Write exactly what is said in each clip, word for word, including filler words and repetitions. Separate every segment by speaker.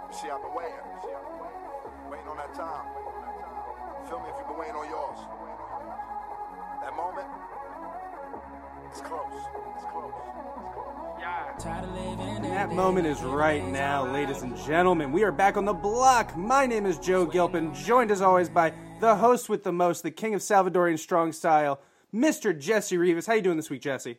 Speaker 1: See, I've been waiting. See, I've been waiting. Waiting on that time. Feel me if you've been waiting on yours. That moment, it's close. It's close. It's close.
Speaker 2: Yeah. That moment is right now, ladies and gentlemen. We are back on the block. My name is Joe Gilpin, joined as always by the host with the most, the king of Salvadorian strong style, Mister Jesse Rivas. How you doing this week, Jesse?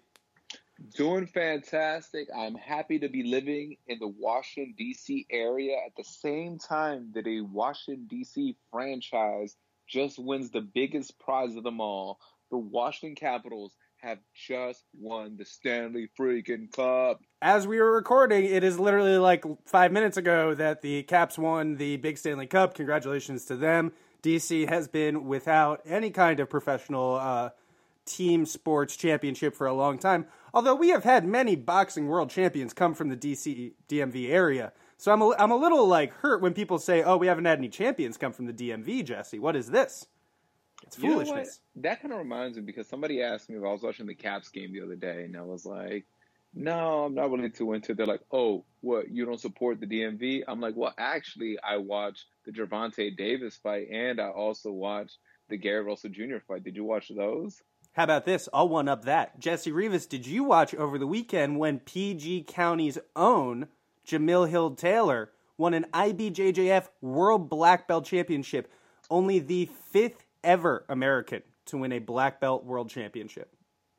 Speaker 3: Doing fantastic. I'm happy to be living in the Washington, D C area at the same time that a Washington, D C franchise just wins the biggest prize of them all. The Washington Capitals have just won the Stanley freaking Cup.
Speaker 2: As we were recording, it is literally like five minutes ago that the Caps won the big Stanley Cup. Congratulations to them. D C has been without any kind of professional uh, team sports championship for a long time. Although we have had many boxing world champions come from the D C D M V area. So I'm a, I'm a little like hurt when people say, oh, we haven't had any champions come from the D M V, Jesse. What is this? It's foolishness.
Speaker 3: You know, that kind of reminds me because somebody asked me if I was watching the Caps game the other day, and I was like, no, I'm not really too into it. They're like, oh, what, you don't support the D M V? I'm like, well, actually, I watched the Gervonta Davis fight, and I also watched the Gary Russell Junior fight. Did you watch those?
Speaker 2: How about this? I'll one-up that. Jesse Rivas, did you watch over the weekend when P G County's own Jamil Hill Taylor won an I B J J F World Black Belt Championship? Only the fifth ever American to win a Black Belt World Championship.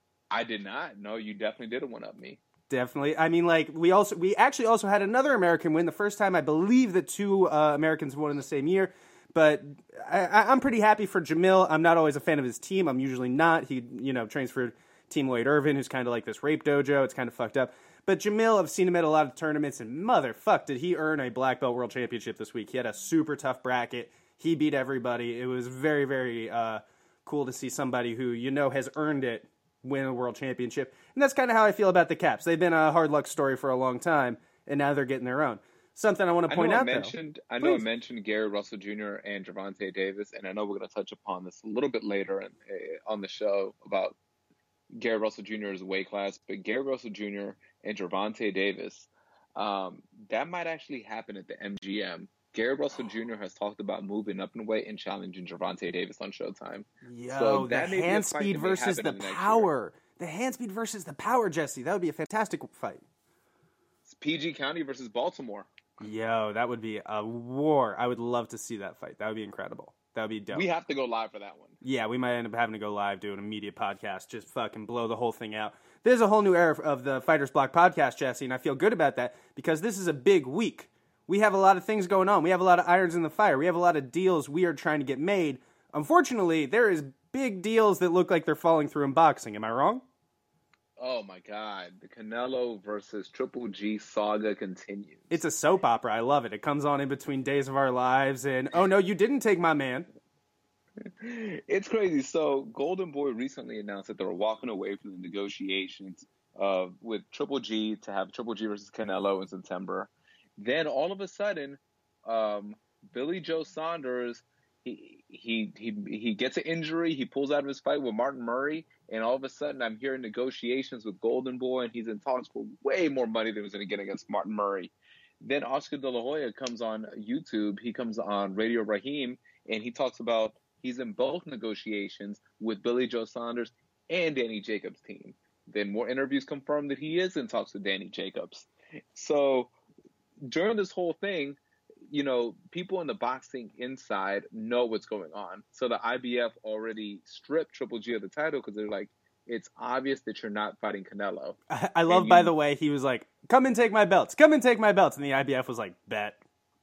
Speaker 3: I did not. No, you definitely did one-up me.
Speaker 2: Definitely. I mean, like, we also we actually also had another American win. The first time, I believe that two uh, Americans won in the same year. But I, I'm pretty happy for Jamil. I'm not always a fan of his team. I'm usually not. He, you know, trains for Team Lloyd Irvin, who's kind of like this rape dojo. It's kind of fucked up. But Jamil, I've seen him at a lot of tournaments, and motherfuck, did he earn a Black Belt World Championship this week. He had a super tough bracket. He beat everybody. It was very, very uh, cool to see somebody who, you know, has earned it win a World Championship. And that's kind of how I feel about the Caps. They've been a hard luck story for a long time, and now they're getting their own. Something I want to point
Speaker 3: I
Speaker 2: out,
Speaker 3: I mentioned,
Speaker 2: though.
Speaker 3: I know
Speaker 2: Please.
Speaker 3: I mentioned Gary Russell Junior and Gervonta Davis, and I know we're going to touch upon this a little bit later in, uh, on the show about Gary Russell Junior's weight class, but Gary Russell Junior and Gervonta Davis, um, that might actually happen at the M G M. Gary Russell Junior has talked about moving up in weight and challenging Gervonta Davis on Showtime.
Speaker 2: Yo,
Speaker 3: so
Speaker 2: the hand speed versus the power. The hand speed versus the power, Jesse. That would be a fantastic fight.
Speaker 3: It's P G County versus Baltimore.
Speaker 2: Yo, that would be a war. I would love to see that fight. That would be incredible. That would be dope.
Speaker 3: We have to go live for that one.
Speaker 2: Yeah, we might end up having to go live, doing a media podcast, just fucking blow the whole thing out. There's a whole new era of the Fighters Block podcast, Jesse, and I feel good about that because this is a big week. We have a lot of things going on. We have a lot of irons in the fire. We have a lot of deals we are trying to get made. Unfortunately, there is big deals that look like they're falling through in boxing. Am I wrong?
Speaker 3: Oh, my God. The Canelo versus Triple G saga continues.
Speaker 2: It's a soap opera. I love it. It comes on in between Days of Our Lives and, oh, no, you didn't take my man.
Speaker 3: It's crazy. So Golden Boy recently announced that they were walking away from the negotiations uh, with Triple G to have Triple G versus Canelo in September. Then all of a sudden, um, Billy Joe Saunders, he, he, he, he gets an injury. He pulls out of his fight with Martin Murray. And all of a sudden, I'm hearing negotiations with Golden Boy, and he's in talks for way more money than he was going to get against Martin Murray. Then Oscar De La Hoya comes on YouTube. He comes on Radio Raheem, and he talks about he's in both negotiations with Billy Joe Saunders and Danny Jacobs' team. Then more interviews confirm that he is in talks with Danny Jacobs. So during this whole thing, you know, people in the boxing inside know what's going on. So the I B F already stripped Triple G of the title because they're like, it's obvious that you're not fighting Canelo.
Speaker 2: I, I love, you, by the way, he was like, come and take my belts. Come and take my belts. And the I B F was like, bet.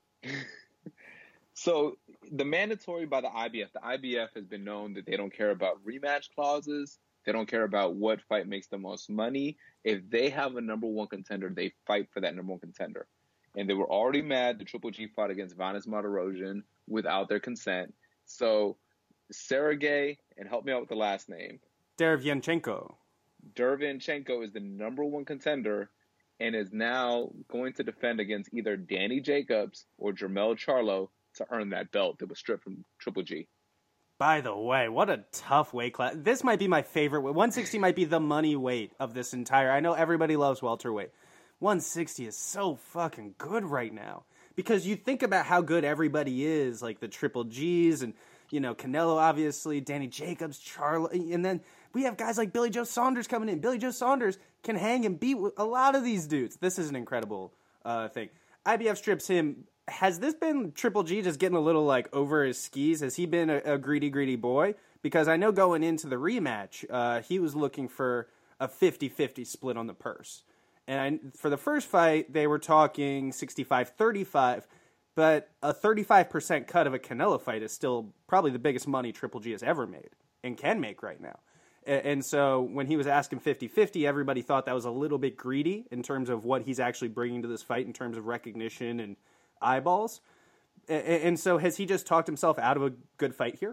Speaker 3: So the mandatory by the I B F, the I B F has been known that they don't care about rematch clauses. They don't care about what fight makes the most money. If they have a number one contender, they fight for that number one contender. And they were already mad the Triple G fought against Vanes Martirosyan without their consent. So Sergey, and help me out with the last name.
Speaker 2: Derevyanchenko.
Speaker 3: Derevyanchenko is the number one contender and is now going to defend against either Danny Jacobs or Jermell Charlo to earn that belt that was stripped from Triple G.
Speaker 2: By the way, what a tough weight class. This might be my favorite weight. one sixty might be the money weight of this entire. I know everybody loves welterweight. one sixty is so fucking good right now. Because you think about how good everybody is, like the Triple G's and, you know, Canelo, obviously, Danny Jacobs, Charlo, and then we have guys like Billy Joe Saunders coming in. Billy Joe Saunders can hang and beat a lot of these dudes. This is an incredible uh, thing. I B F strips him. Has this been Triple G just getting a little, like, over his skis? Has he been a, a greedy, greedy boy? Because I know going into the rematch, uh, he was looking for a fifty-fifty split on the purse. And I, for the first fight, they were talking sixty-five thirty-five, but a thirty-five percent cut of a Canelo fight is still probably the biggest money Triple G has ever made and can make right now. And, and so when he was asking fifty-fifty, everybody thought that was a little bit greedy in terms of what he's actually bringing to this fight in terms of recognition and eyeballs. And, and so has he just talked himself out of a good fight here?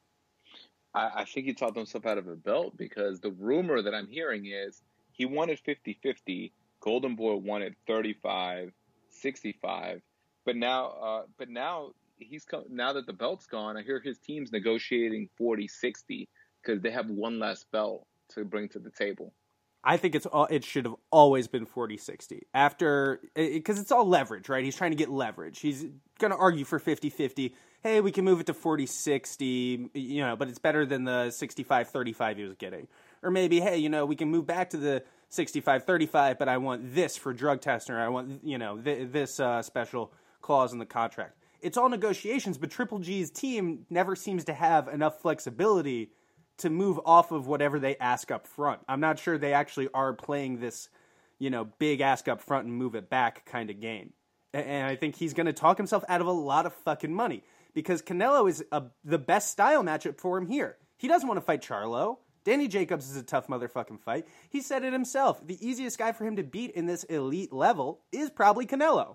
Speaker 3: I, I think he talked himself out of a belt because the rumor that I'm hearing is he wanted fifty-fifty. Golden Boy wanted thirty-five sixty-five. But now, uh, but now he's come, now that the belt's gone, I hear his team's negotiating forty sixty because they have one less belt to bring to the table.
Speaker 2: I think it's all, it should have always been forty sixty. After, because it, it's all leverage, right? He's trying to get leverage. He's going to argue for fifty-fifty. Hey, we can move it to forty sixty, you know, but it's better than the sixty-five thirty-five he was getting. Or maybe, hey, you know, we can move back to the sixty-five thirty-five, but I want this for drug testing, or I want, you know, th- this uh, special clause in the contract. It's all negotiations, but Triple G's team never seems to have enough flexibility to move off of whatever they ask up front. I'm not sure they actually are playing this, you know, big ask up front and move it back kind of game. And I think he's going to talk himself out of a lot of fucking money because Canelo is a, the best style matchup for him here. He doesn't want to fight Charlo. Danny Jacobs is a tough motherfucking fight. He said it himself. The easiest guy for him to beat in this elite level is probably Canelo.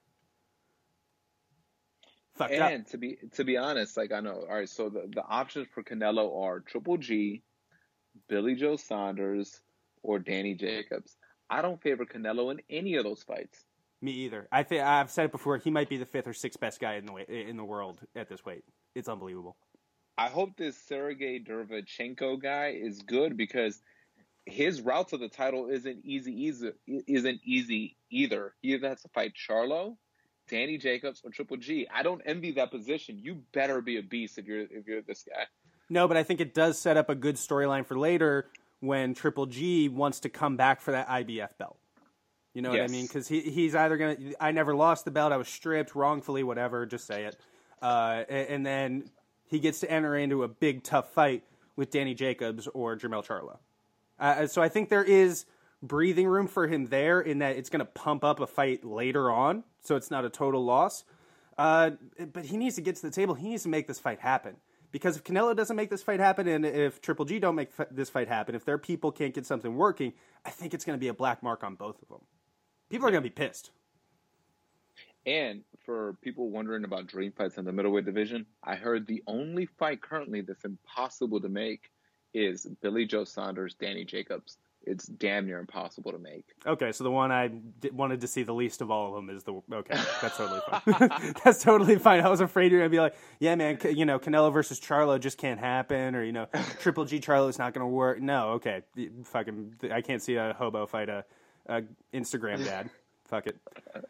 Speaker 2: Fucked
Speaker 3: and
Speaker 2: up.
Speaker 3: And to be to be honest, like I know, all right. So the, the options for Canelo are Triple G, Billy Joe Saunders, or Danny Jacobs. I don't favor Canelo in any of those fights.
Speaker 2: Me either. I think I've said it before. He might be the fifth or sixth best guy in the way, in the world at this weight. It's unbelievable.
Speaker 3: I hope this Sergey Derevchenko guy is good because his route to the title isn't easy. Easy isn't easy either. He either has to fight Charlo, Danny Jacobs, or Triple G. I don't envy that position. You better be a beast if you're if you're this guy.
Speaker 2: No, but I think it does set up a good storyline for later when Triple G wants to come back for that I B F belt. You know
Speaker 3: yes.
Speaker 2: what I mean? Because he he's either gonna. I never lost the belt. I was stripped wrongfully. Whatever. Just say it. Uh, and, and then he gets to enter into a big tough fight with Danny Jacobs or Jermell Charlo. Uh, so I think there is breathing room for him there in that it's going to pump up a fight later on, so it's not a total loss. Uh, but he needs to get to the table. He needs to make this fight happen. Because if Canelo doesn't make this fight happen, and if Triple G don't make f- this fight happen, if their people can't get something working, I think it's going to be a black mark on both of them. People are going to be pissed.
Speaker 3: And for people wondering about dream fights in the middleweight division, I heard the only fight currently that's impossible to make is Billy Joe Saunders, Danny Jacobs. It's damn near impossible to make.
Speaker 2: Okay, so the one I d- wanted to see the least of all of them is the... Okay, that's totally fine. That's totally fine. I was afraid you were going to be like, yeah, man, c- you know, Canelo versus Charlo just can't happen, or, you know, Triple G Charlo is not going to work. No, okay, fucking... I can't see a hobo fight a, a Instagram dad. Fuck it.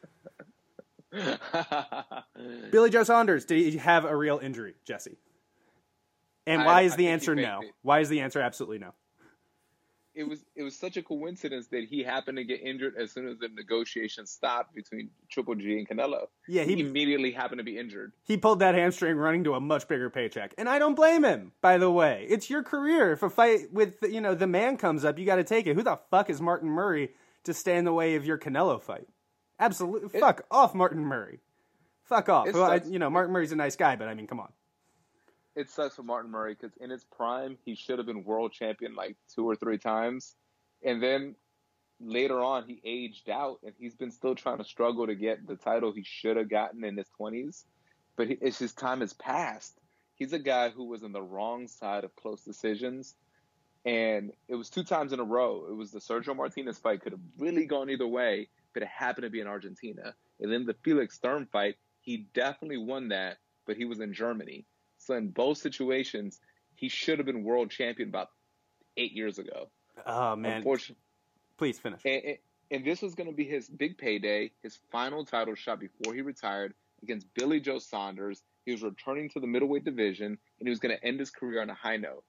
Speaker 2: Billy Joe Saunders, did he have a real injury, Jesse? And why
Speaker 3: I,
Speaker 2: is
Speaker 3: I
Speaker 2: the
Speaker 3: think
Speaker 2: answer
Speaker 3: he
Speaker 2: no?
Speaker 3: faked it.
Speaker 2: Why is the answer absolutely no?
Speaker 3: It was it was such a coincidence that he happened to get injured as soon as the negotiations stopped between Triple G and Canelo.
Speaker 2: Yeah, he,
Speaker 3: he immediately happened to be injured.
Speaker 2: He pulled that hamstring running to a much bigger paycheck, and I don't blame him. By the way, it's your career. If a fight with you know the man comes up, you got to take it. Who the fuck is Martin Murray to stand in the way of your Canelo fight? Absolutely, fuck off, Martin Murray. Fuck off. Well, I, you know, Martin Murray's a nice guy, but I mean, come on.
Speaker 3: It sucks for Martin Murray because in his prime, he should have been world champion like two or three times. And then later on, he aged out, and he's been still trying to struggle to get the title he should have gotten in his twenties. But he, it's his time has passed. He's a guy who was on the wrong side of close decisions. And it was two times in a row. It was the Sergio Martinez fight, could have really gone either way, but it happened to be in Argentina. And then the Felix Sturm fight, he definitely won that, but he was in Germany. So in both situations, he should have been world champion about eight years ago.
Speaker 2: Oh, man.
Speaker 3: Unfortunately,
Speaker 2: Please finish.
Speaker 3: and, And this was going to be his big payday, his final title shot before he retired against Billy Joe Saunders. He was returning to the middleweight division, and he was going to end his career on a high note.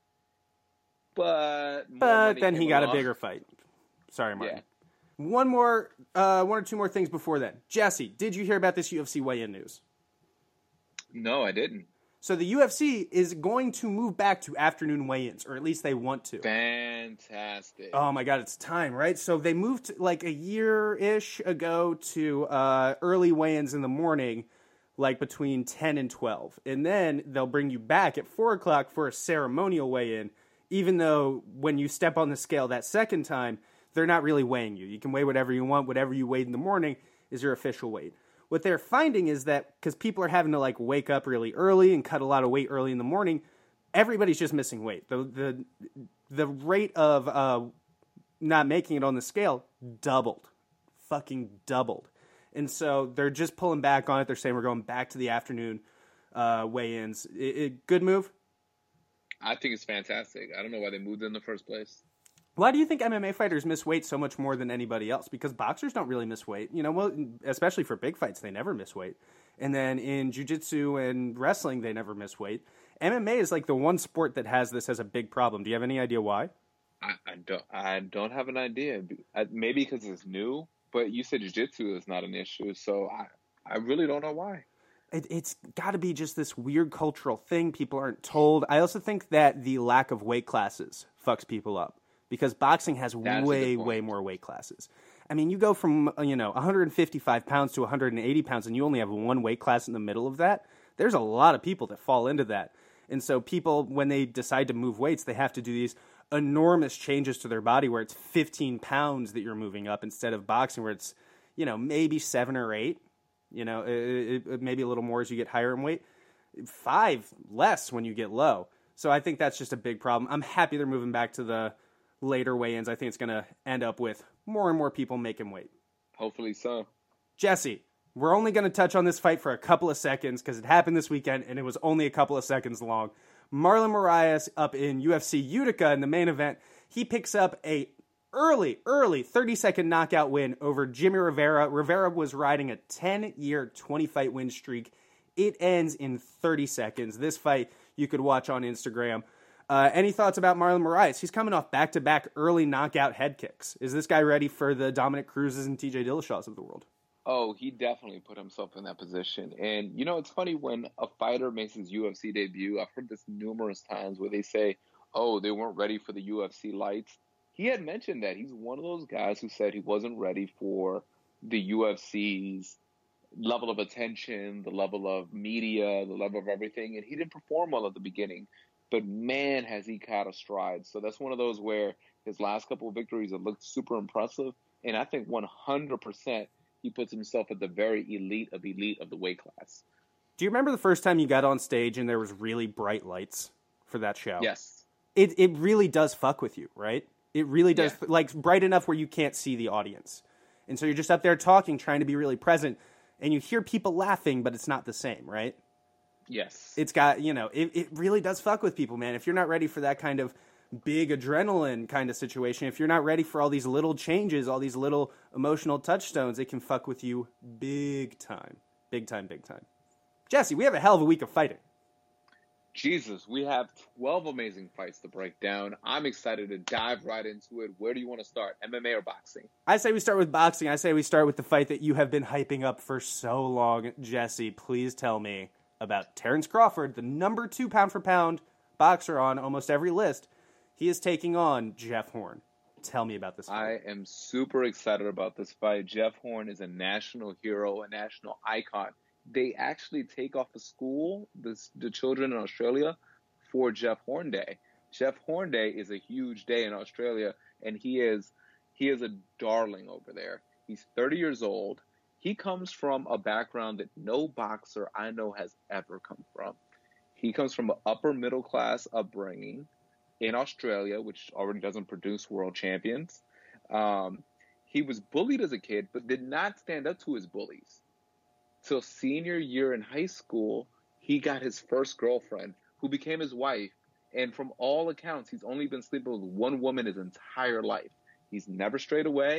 Speaker 3: But more
Speaker 2: But
Speaker 3: money
Speaker 2: then
Speaker 3: came
Speaker 2: he got
Speaker 3: along.
Speaker 2: a bigger fight. Sorry, Martin.
Speaker 3: Yeah.
Speaker 2: One more, uh, one or two more things before then. Jesse, did you hear about this U F C weigh-in news?
Speaker 3: No, I didn't.
Speaker 2: So the U F C is going to move back to afternoon weigh-ins, or at least they want to.
Speaker 3: Fantastic.
Speaker 2: Oh my God, it's time, right? So they moved like a year-ish ago to uh, early weigh-ins in the morning, like between ten and twelve. And then they'll bring you back at four o'clock for a ceremonial weigh-in, even though when you step on the scale that second time, they're not really weighing you. You can weigh whatever you want. Whatever you weighed in the morning is your official weight. What they're finding is that because people are having to like wake up really early and cut a lot of weight early in the morning, everybody's just missing weight. The the the rate of uh, not making it on the scale doubled, fucking doubled, and so they're just pulling back on it. They're saying we're going back to the afternoon uh, weigh-ins. It, it, good move.
Speaker 3: I think it's fantastic. I don't know why they moved it in the first place.
Speaker 2: Why do you think M M A fighters miss weight so much more than anybody else? Because boxers don't really miss weight. You know, well, especially for big fights, they never miss weight. And then in jiu-jitsu and wrestling, they never miss weight. M M A is like the one sport that has this as a big problem. Do you have any idea why?
Speaker 3: I, I don't. I don't have an idea. I, maybe because it's new. But you said jiu-jitsu is not an issue, so I, I really don't know why.
Speaker 2: It, it's got to be just this weird cultural thing people aren't told. I also think that the lack of weight classes fucks people up. Because boxing has
Speaker 3: That's
Speaker 2: way, way more weight classes. I mean, you go from, you know, one hundred fifty-five pounds to one hundred eighty pounds, and you only have one weight class in the middle of that. There's a lot of people that fall into that. And so people, when they decide to move weights, they have to do these enormous changes to their body where it's fifteen pounds that you're moving up instead of boxing where it's, you know, maybe seven or eight. You know, it, it, maybe a little more as you get higher in weight. Five less when you get low. So I think that's just a big problem. I'm happy they're moving back to the later weigh-ins. I think it's going to end up with more and more people making weight.
Speaker 3: Hopefully so.
Speaker 2: Jesse, we're only going to touch on this fight for a couple of seconds because it happened this weekend and it was only a couple of seconds long. Marlon Moraes up in U F C Utica in the main event. He picks up a early, early thirty-second knockout win over Jimmy Rivera. Rivera was riding a ten-year, twenty-fight win streak. It ends in thirty seconds. This fight you could watch on Instagram. Uh, any thoughts about Marlon Moraes? He's coming off back-to-back early knockout head kicks. Is this guy ready for the Dominic Cruzes and T J Dillashaws of the world?
Speaker 3: Oh, he definitely put himself in that position. And, you know, it's funny when a fighter makes his U F C debut. I've heard this numerous times where they say, oh, they weren't ready for the U F C lights. He had mentioned that. He's one of those guys who said he wasn't ready for the U F C's level of attention, the level of media, the level of everything. And he didn't perform well at the beginning. But, man, has he caught a stride. So that's one of those where his last couple of victories have looked super impressive. And I think one hundred percent he puts himself at the very elite of elite of the weight class.
Speaker 2: Do you remember the first time you got on stage and there was really bright lights for that show?
Speaker 3: Yes.
Speaker 2: It it really does fuck with you, right? It really does,
Speaker 3: Yeah.
Speaker 2: like, bright enough where you can't see the audience. And so you're just up there talking, trying to be really present, and you hear people laughing, but it's not the same, right?
Speaker 3: Yes.
Speaker 2: It's got, you know, it, it really does fuck with people, man. If you're not ready for that kind of big adrenaline kind of situation, if you're not ready for all these little changes, all these little emotional touchstones, it can fuck with you big time. Big time, big time. Jesse, we have a hell of a week of fighting.
Speaker 3: Jesus, we have twelve amazing fights to break down. I'm excited to dive right into it. Where do you want to start, M M A or boxing?
Speaker 2: I say we start with boxing. I say we start with the fight that you have been hyping up for so long. Jesse, please tell me about Terrence Crawford, the number two pound-for-pound boxer on almost every list. He is taking on Jeff Horn. Tell me about this fight.
Speaker 3: I am super excited about this fight. Jeff Horn is a national hero, a national icon. They actually take off a school, this, the children in Australia, for Jeff Horn Day. Jeff Horn Day is a huge day in Australia, and he is he is a darling over there. He's thirty years old. He comes from a background that no boxer I know has ever come from. He comes from an upper middle class upbringing in Australia, which already doesn't produce world champions. Um, he was bullied as a kid, but did not stand up to his bullies. Till senior year in high school, he got his first girlfriend, who became his wife. And from all accounts, he's only been sleeping with one woman his entire life. He's never strayed away.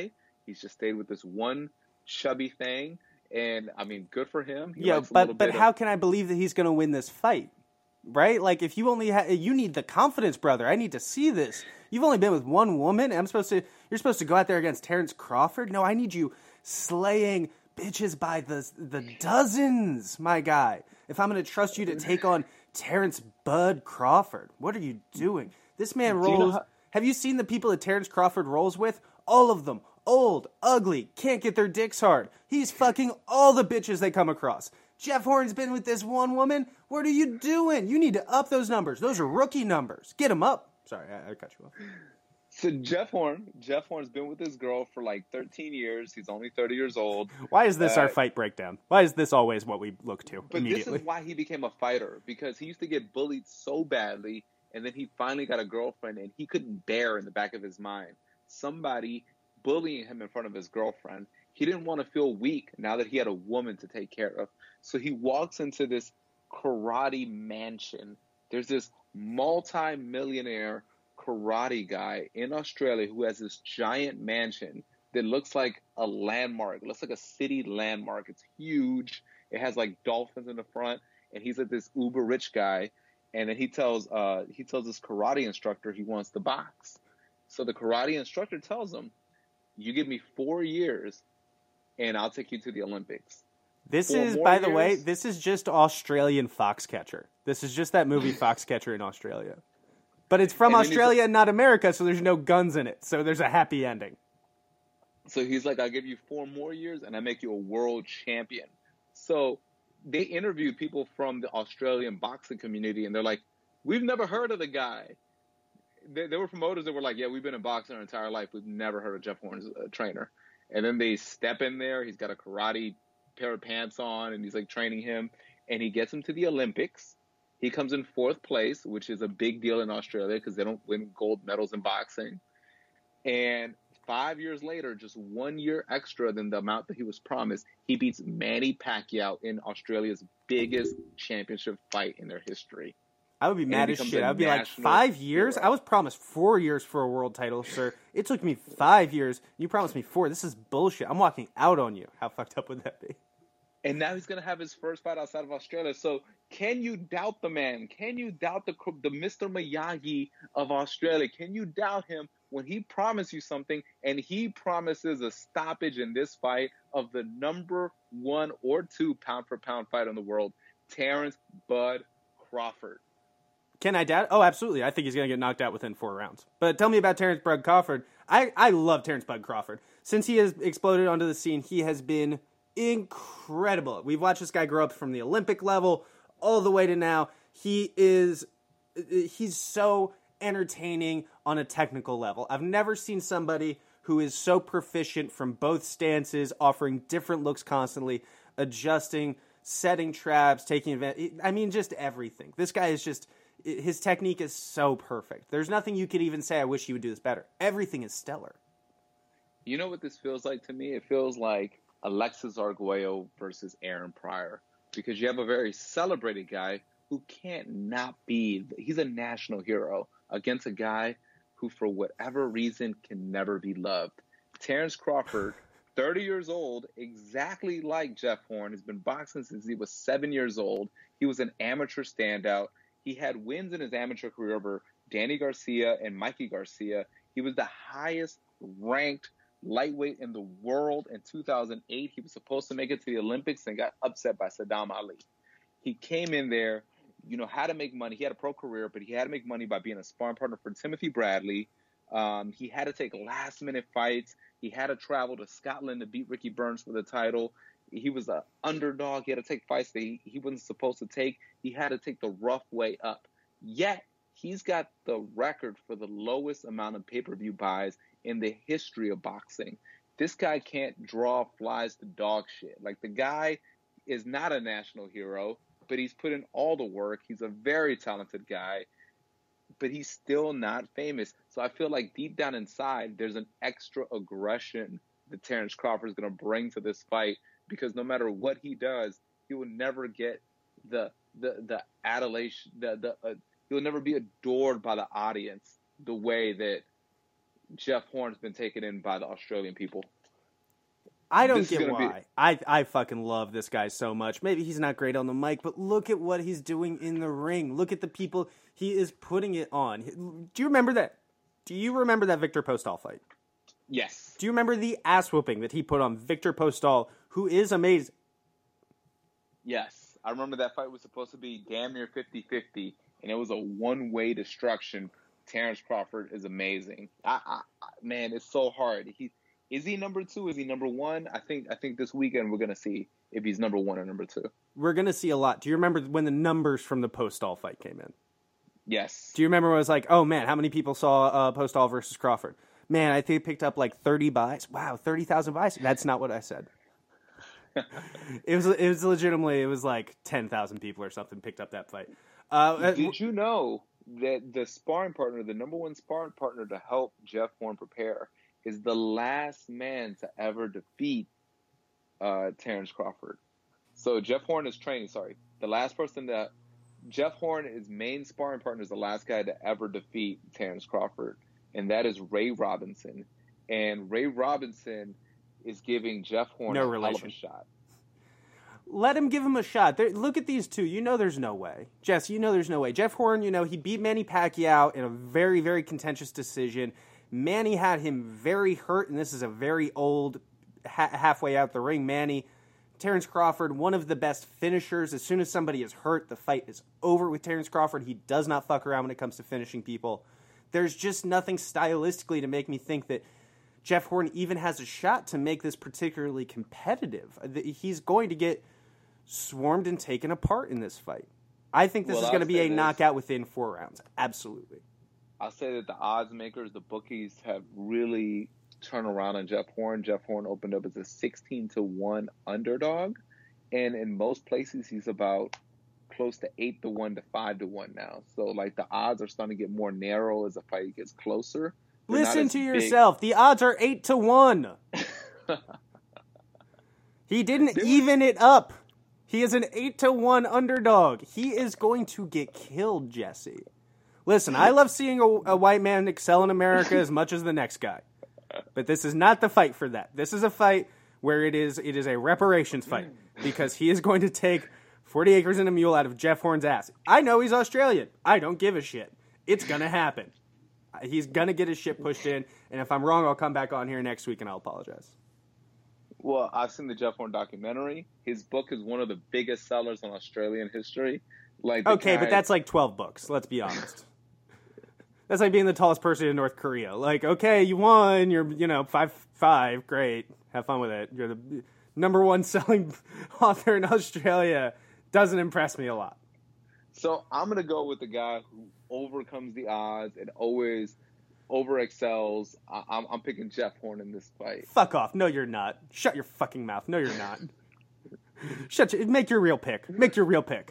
Speaker 3: He's just stayed with this one chubby thing, and I mean, good for him. He
Speaker 2: Yeah,
Speaker 3: likes a little
Speaker 2: but but
Speaker 3: bit
Speaker 2: how
Speaker 3: of,
Speaker 2: can I believe that he's going to win this fight? Right? Like, if you only ha- you need the confidence, brother. I need to see this. You've only been with one woman. And I'm supposed to. You're supposed to go out there against Terrence Crawford. No, I need you slaying bitches by the the dozens, my guy. If I'm going to trust you to take on Terrence Bud Crawford, what are you doing? This man
Speaker 3: Do you know
Speaker 2: rolls.
Speaker 3: how-
Speaker 2: Have you seen the people that Terrence Crawford rolls with? All of them. Old, ugly, can't get their dicks hard. He's fucking all the bitches they come across. Jeff Horn's been with this one woman. What are you doing? You need to up those numbers. Those are rookie numbers. Get them up. Sorry, I, I cut you off.
Speaker 3: So Jeff Horn, Jeff Horn's been with this girl for like thirteen years. He's only thirty years old.
Speaker 2: Why is this
Speaker 3: Uh,
Speaker 2: our fight breakdown? Why is this always what we look to
Speaker 3: But
Speaker 2: immediately?
Speaker 3: this is why he became a fighter, because he used to get bullied so badly, and then he finally got a girlfriend, and he couldn't bear in the back of his mind somebody bullying him in front of his girlfriend. He didn't want to feel weak now that he had a woman to take care of. So he walks into this karate mansion. There's this multi-millionaire karate guy in Australia who has this giant mansion that looks like a landmark. It looks like a city landmark. It's huge. It has like dolphins in the front, and he's like this uber rich guy. And then he tells uh, he tells this karate instructor he wants to box. So the karate instructor tells him, "You give me four years, and I'll take you to the Olympics."
Speaker 2: This
Speaker 3: Four
Speaker 2: is,
Speaker 3: more
Speaker 2: by the way,
Speaker 3: years?
Speaker 2: this is just Australian Foxcatcher. This is just that movie Foxcatcher in Australia. But it's from
Speaker 3: And then he's
Speaker 2: Australia and not America, so there's no guns in it. So there's a happy ending.
Speaker 3: So he's like, "I'll give you four more years, and I make you a world champion." So they interviewed people from the Australian boxing community, and they're like, "We've never heard of the guy." There, there were promoters that were like, "Yeah, we've been in boxing our entire life. We've never heard of Jeff Horn's uh, trainer." And then they step in there. He's got a karate pair of pants on, and he's like training him, and he gets him to the Olympics. He comes in fourth place, which is a big deal in Australia because they don't win gold medals in boxing. And five years later, just one year extra than the amount that he was promised, he beats Manny Pacquiao in Australia's biggest championship fight in their history.
Speaker 2: I would be
Speaker 3: he
Speaker 2: mad as
Speaker 3: becomes
Speaker 2: shit.
Speaker 3: a
Speaker 2: I would be like,
Speaker 3: national
Speaker 2: five years?
Speaker 3: hero.
Speaker 2: I was promised four years for a world title, sir. It took me five years. You promised me four. This is bullshit. I'm walking out on you. How fucked up would that be?
Speaker 3: And now he's going to have his first fight outside of Australia. So can you doubt the man? Can you doubt the the Mister Miyagi of Australia? Can you doubt him when he promised you something and he promises a stoppage in this fight of the number one or two pound for pound fight in the world, Terrence Bud Crawford?
Speaker 2: Can I doubt? Oh, absolutely. I think he's going to get knocked out within four rounds. But tell me about Terrence Bud Crawford. I, I love Terrence Bud Crawford. Since he has exploded onto the scene, he has been incredible. We've watched this guy grow up from the Olympic level all the way to now. He is, he's so entertaining on a technical level. I've never seen somebody who is so proficient from both stances, offering different looks constantly, adjusting, setting traps, taking advantage. I mean, just everything. This guy is just, his technique is so perfect. There's nothing you could even say, I wish you would do this better. Everything is stellar.
Speaker 3: You know what this feels like to me? It feels like Alexis Arguello versus Aaron Pryor, because you have a very celebrated guy who can't not be, he's a national hero against a guy who, for whatever reason, can never be loved. Terrence Crawford, thirty years old, exactly like Jeff Horn, has been boxing since he was seven years old. He was an amateur standout. He had wins in his amateur career over Danny Garcia and Mikey Garcia. He was the highest ranked lightweight in the world in two thousand eight. He was supposed to make it to the Olympics and got upset by Saddam Ali. He came in there, you know, how to make money. He had a pro career, but he had to make money by being a sparring partner for Timothy Bradley. Um, he had to take last-minute fights. He had to travel to Scotland to beat Ricky Burns for the title. He was an underdog. He had to take fights that he, he wasn't supposed to take. He had to take the rough way up. Yet, he's got the record for the lowest amount of pay-per-view buys in the history of boxing. This guy can't draw flies to dog shit. Like, the guy is not a national hero, but he's put in all the work. He's a very talented guy, but he's still not famous. So I feel like deep down inside, there's an extra aggression that Terrence Crawford is going to bring to this fight, because no matter what he does, he will never get the the the adulation. The the uh, he'll never be adored by the audience the way that Jeff Horn's been taken in by the Australian people.
Speaker 2: I don't
Speaker 3: This is
Speaker 2: get
Speaker 3: gonna
Speaker 2: why.
Speaker 3: be-
Speaker 2: I I fucking love this guy so much. Maybe he's not great on the mic, but look at what he's doing in the ring. Look at the people he is putting it on. Do you remember that? Do you remember that Victor Postol fight?
Speaker 3: Yes.
Speaker 2: Do you remember the ass whooping that he put on Victor Postol, who is amazing?
Speaker 3: Yes. I remember that fight was supposed to be damn near fifty-fifty, and it was a one-way destruction. Terrence Crawford is amazing. I, I, I, man, it's so hard. He is he number two? Is he number one? I think I think this weekend we're gonna see if he's number one or number two.
Speaker 2: We're gonna see a lot. Do you remember when the numbers from the Postol fight came in?
Speaker 3: Yes.
Speaker 2: Do you remember when it was like, oh man, how many people saw uh, Postol versus Crawford? Man, I think it picked up like thirty buys. Wow, thirty thousand buys. That's not what I said. it was it was legitimately it was like ten thousand people or something picked up that fight. Uh,
Speaker 3: Did you know that the sparring partner, the number one sparring partner to help Jeff Horn prepare, is the last man to ever defeat uh, Terrence Crawford? So Jeff Horn is training. Sorry, the last person that Jeff Horn, his main sparring partner, is the last guy to ever defeat Terrence Crawford, and that is Ray Robinson. And Ray Robinson is giving Jeff Horn
Speaker 2: No
Speaker 3: a
Speaker 2: relation.
Speaker 3: hell of a shot.
Speaker 2: Let him give him a shot. There, look at these two. You know there's no way. Jess, you know there's no way. Jeff Horn, you know, he beat Manny Pacquiao in a very, very contentious decision. Manny had him very hurt, and this is a very old, ha- halfway out the ring Manny. Terrence Crawford, one of the best finishers. As soon as somebody is hurt, the fight is over with Terrence Crawford. He does not fuck around when it comes to finishing people. There's just nothing stylistically to make me think that Jeff Horn even has a shot to make this particularly competitive. He's going to get swarmed and taken apart in this fight. I think this
Speaker 3: Well,
Speaker 2: is going to
Speaker 3: I'll
Speaker 2: be
Speaker 3: say
Speaker 2: a
Speaker 3: this.
Speaker 2: knockout within four rounds. Absolutely.
Speaker 3: I'll say that the odds makers, the bookies, have really turned around on Jeff Horn. Jeff Horn opened up as a sixteen to one underdog, and in most places he's about close to eight to one to five to one now. So like the odds are starting to get more narrow as the fight gets closer. They're not
Speaker 2: Listen
Speaker 3: as
Speaker 2: to
Speaker 3: big.
Speaker 2: yourself. The odds are eight to one. He didn't
Speaker 3: There was-
Speaker 2: even it up. He is an eight to one underdog. He is going to get killed, Jesse. Listen, I love seeing a, a white man excel in America as much as the next guy, but this is not the fight for that. This is a fight where it is it is a reparations fight because he is going to take forty acres and a mule out of Jeff Horn's ass. I know he's Australian. I don't give a shit. It's gonna happen. He's gonna get his shit pushed in, and if I'm wrong, I'll come back on here next week and I'll apologize.
Speaker 3: Well, I've seen the Jeff Horn documentary. His book is one of the biggest sellers in Australian history. Like the
Speaker 2: Okay,
Speaker 3: guy-
Speaker 2: but that's like twelve books. Let's be honest. That's like being the tallest person in North Korea. Like, okay, you won. You're, you know, five five. Great. Have fun with it. You're the number one selling author in Australia. Doesn't impress me a lot.
Speaker 3: So I'm gonna go with the guy who overcomes the odds and always over excels. I- I'm, I'm picking Jeff Horn in this fight.
Speaker 2: Fuck off. No, you're not. Shut your fucking mouth. No, you're not. Shut. Your, make your real pick. Make your real pick.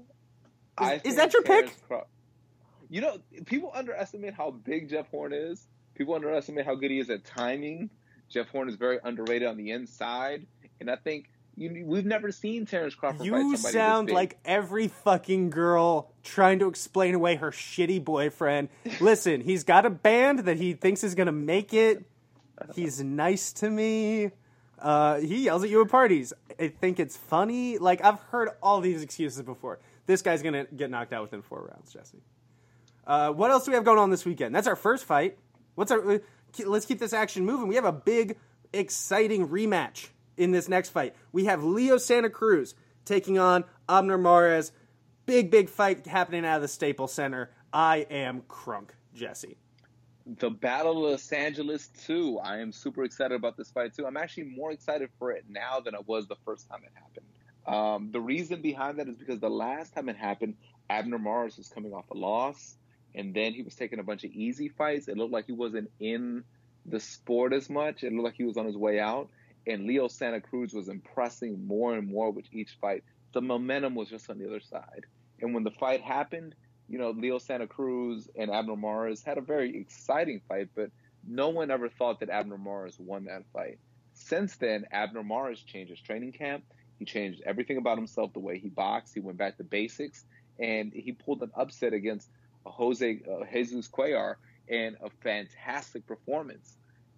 Speaker 3: I
Speaker 2: is
Speaker 3: think
Speaker 2: that your
Speaker 3: Terrence
Speaker 2: pick?
Speaker 3: Craw- You know, people underestimate how big Jeff Horn is. People underestimate how good he is at timing. Jeff Horn is very underrated on the inside, and I think you, we've never seen Terrence Crawford fight
Speaker 2: You
Speaker 3: somebody this
Speaker 2: sound
Speaker 3: big.
Speaker 2: like every fucking girl trying to explain away her shitty boyfriend. Listen, he's got a band that he thinks is going to make it. He's nice to me. Uh, he yells at you at parties. I think it's funny. Like, I've heard all these excuses before. This guy's going to get knocked out within four rounds, Jesse. Uh, what else do we have going on this weekend? That's our first fight. What's our? Let's keep this action moving. We have a big, exciting rematch in this next fight. We have Leo Santa Cruz taking on Abner Mares. Big, big fight happening out of the Staples Center. I am crunk, Jesse.
Speaker 3: The Battle of Los Angeles two. I am super excited about this fight too. I'm actually more excited for it now than I was the first time it happened. Um, the reason behind that is because the last time it happened, Abner Mares was coming off a loss. And then he was taking a bunch of easy fights. It looked like he wasn't in the sport as much. It looked like he was on his way out. And Leo Santa Cruz was impressing more and more with each fight. The momentum was just on the other side. And when the fight happened, you know, Leo Santa Cruz and Abner Mares had a very exciting fight, but no one ever thought that Abner Mares won that fight. Since then, Abner Mares changed his training camp. He changed everything about himself, the way he boxed. He went back to basics. And he pulled an upset against Jose uh, Jesus Cuellar and a fantastic performance.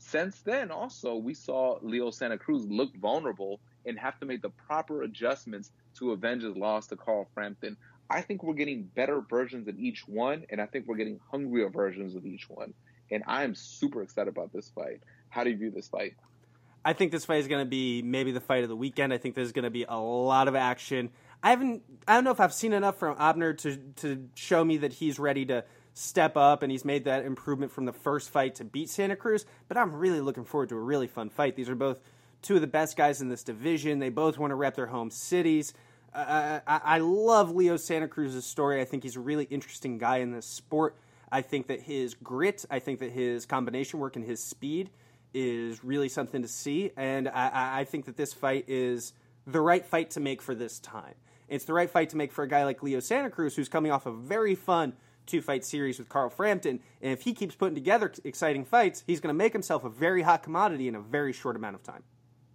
Speaker 3: Since then, also, we saw Leo Santa Cruz look vulnerable and have to make the proper adjustments to avenge his loss to Carl Frampton. I think we're getting better versions of each one, and I think we're getting hungrier versions of each one. And I'm super excited about this fight. How do you view this fight?
Speaker 2: I think this fight is going to be maybe the fight of the weekend. I think there's going to be a lot of action. I haven't, I don't know if I've seen enough from Abner to, to show me that he's ready to step up and he's made that improvement from the first fight to beat Santa Cruz, but I'm really looking forward to a really fun fight. These are both two of the best guys in this division. They both want to rep their home cities. Uh, I, I love Leo Santa Cruz's story. I think he's a really interesting guy in this sport. I think that his grit, I think that his combination work and his speed is really something to see, and I, I think that this fight is the right fight to make for this time. It's the right fight to make for a guy like Leo Santa Cruz, who's coming off a very fun two-fight series with Carl Frampton, and if he keeps putting together exciting fights, he's going to make himself a very hot commodity in a very short amount of time.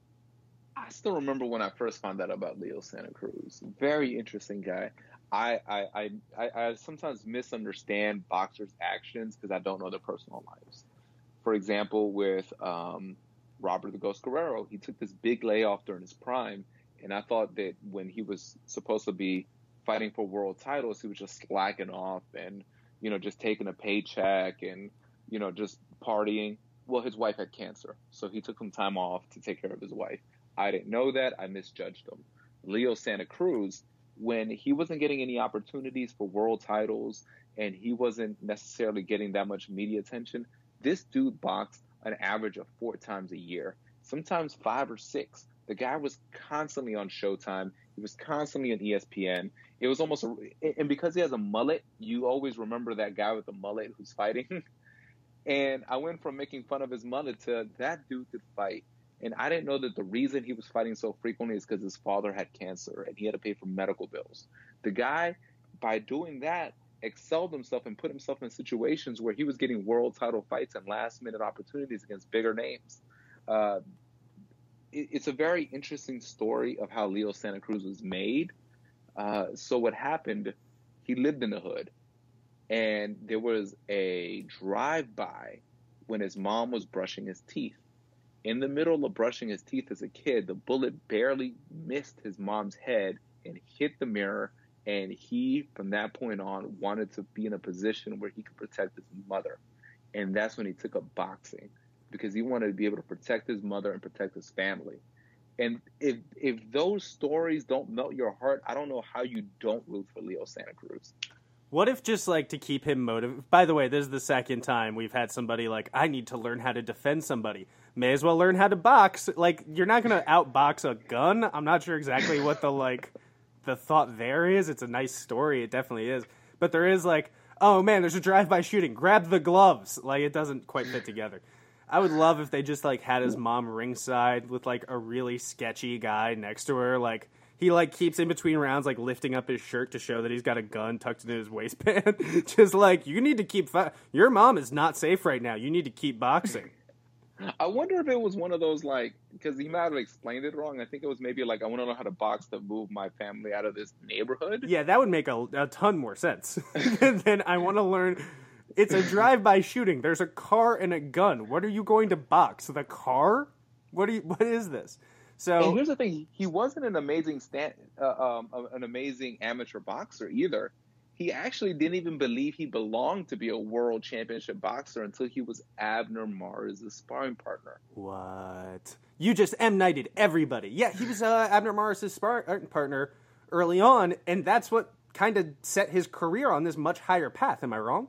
Speaker 3: I still remember when I first found out about Leo Santa Cruz. Very interesting guy. I I, I, I sometimes misunderstand boxers' actions because I don't know their personal lives. For example, with um, Robert the Ghost Guerrero, he took this big layoff during his prime, and I thought that when he was supposed to be fighting for world titles, he was just slacking off and, you know, just taking a paycheck and, you know, just partying. Well, his wife had cancer, so he took some time off to take care of his wife. I didn't know that. I misjudged him. Leo Santa Cruz, when he wasn't getting any opportunities for world titles and he wasn't necessarily getting that much media attention, this dude boxed an average of four times a year, sometimes five or six. The guy was constantly on Showtime. He was constantly on E S P N. It was almost, a, and because he has a mullet, you always remember that guy with the mullet who's fighting. And I went from making fun of his mullet to that dude could fight. And I didn't know that the reason he was fighting so frequently is because his father had cancer and he had to pay for medical bills. The guy, by doing that, excelled himself and put himself in situations where he was getting world title fights and last-minute opportunities against bigger names. Uh, it, it's a very interesting story of how Leo Santa Cruz was made. Uh, so what happened, he lived in the hood, and there was a drive-by when his mom was brushing his teeth. In the middle of brushing his teeth as a kid, the bullet barely missed his mom's head and hit the mirror, and he, from that point on, wanted to be in a position where he could protect his mother. And that's when he took up boxing, because he wanted to be able to protect his mother and protect his family. And if if those stories don't melt your heart, I don't know how you don't root for Leo Santa Cruz.
Speaker 2: What if just, like, to keep him motivated? By the way, this is the second time we've had somebody like, I need to learn how to defend somebody. May as well learn how to box. Like, you're not going to outbox a gun. I'm not sure exactly what the, like, the thought there is. It's a nice story. It definitely is. But there is, like, oh, man, there's a drive-by shooting. Grab the gloves. Like, it doesn't quite fit together. I would love if they just, like, had his mom ringside with, like, a really sketchy guy next to her, like, he, like, keeps in between rounds, like, lifting up his shirt to show that he's got a gun tucked into his waistband. Just like, you need to keep... Fi- Your mom is not safe right now. You need to keep boxing.
Speaker 3: I wonder if it was one of those, like... Because he might have explained it wrong. I think it was maybe, like, I want to know how to box to move my family out of this neighborhood.
Speaker 2: Yeah, that would make a, a ton more sense. Then I want to learn... It's a drive-by shooting. There's a car and a gun. What are you going to box? The car? What are you, What is this? So,
Speaker 3: and here's the thing: he wasn't an amazing stand, uh, um, an amazing amateur boxer either. He actually didn't even believe he belonged to be a world championship boxer until he was Abner Mares' sparring partner.
Speaker 2: What? You just M Nighted everybody. Yeah, he was uh, Abner Mares' sparring partner early on, and that's what kind of set his career on this much higher path. Am I wrong?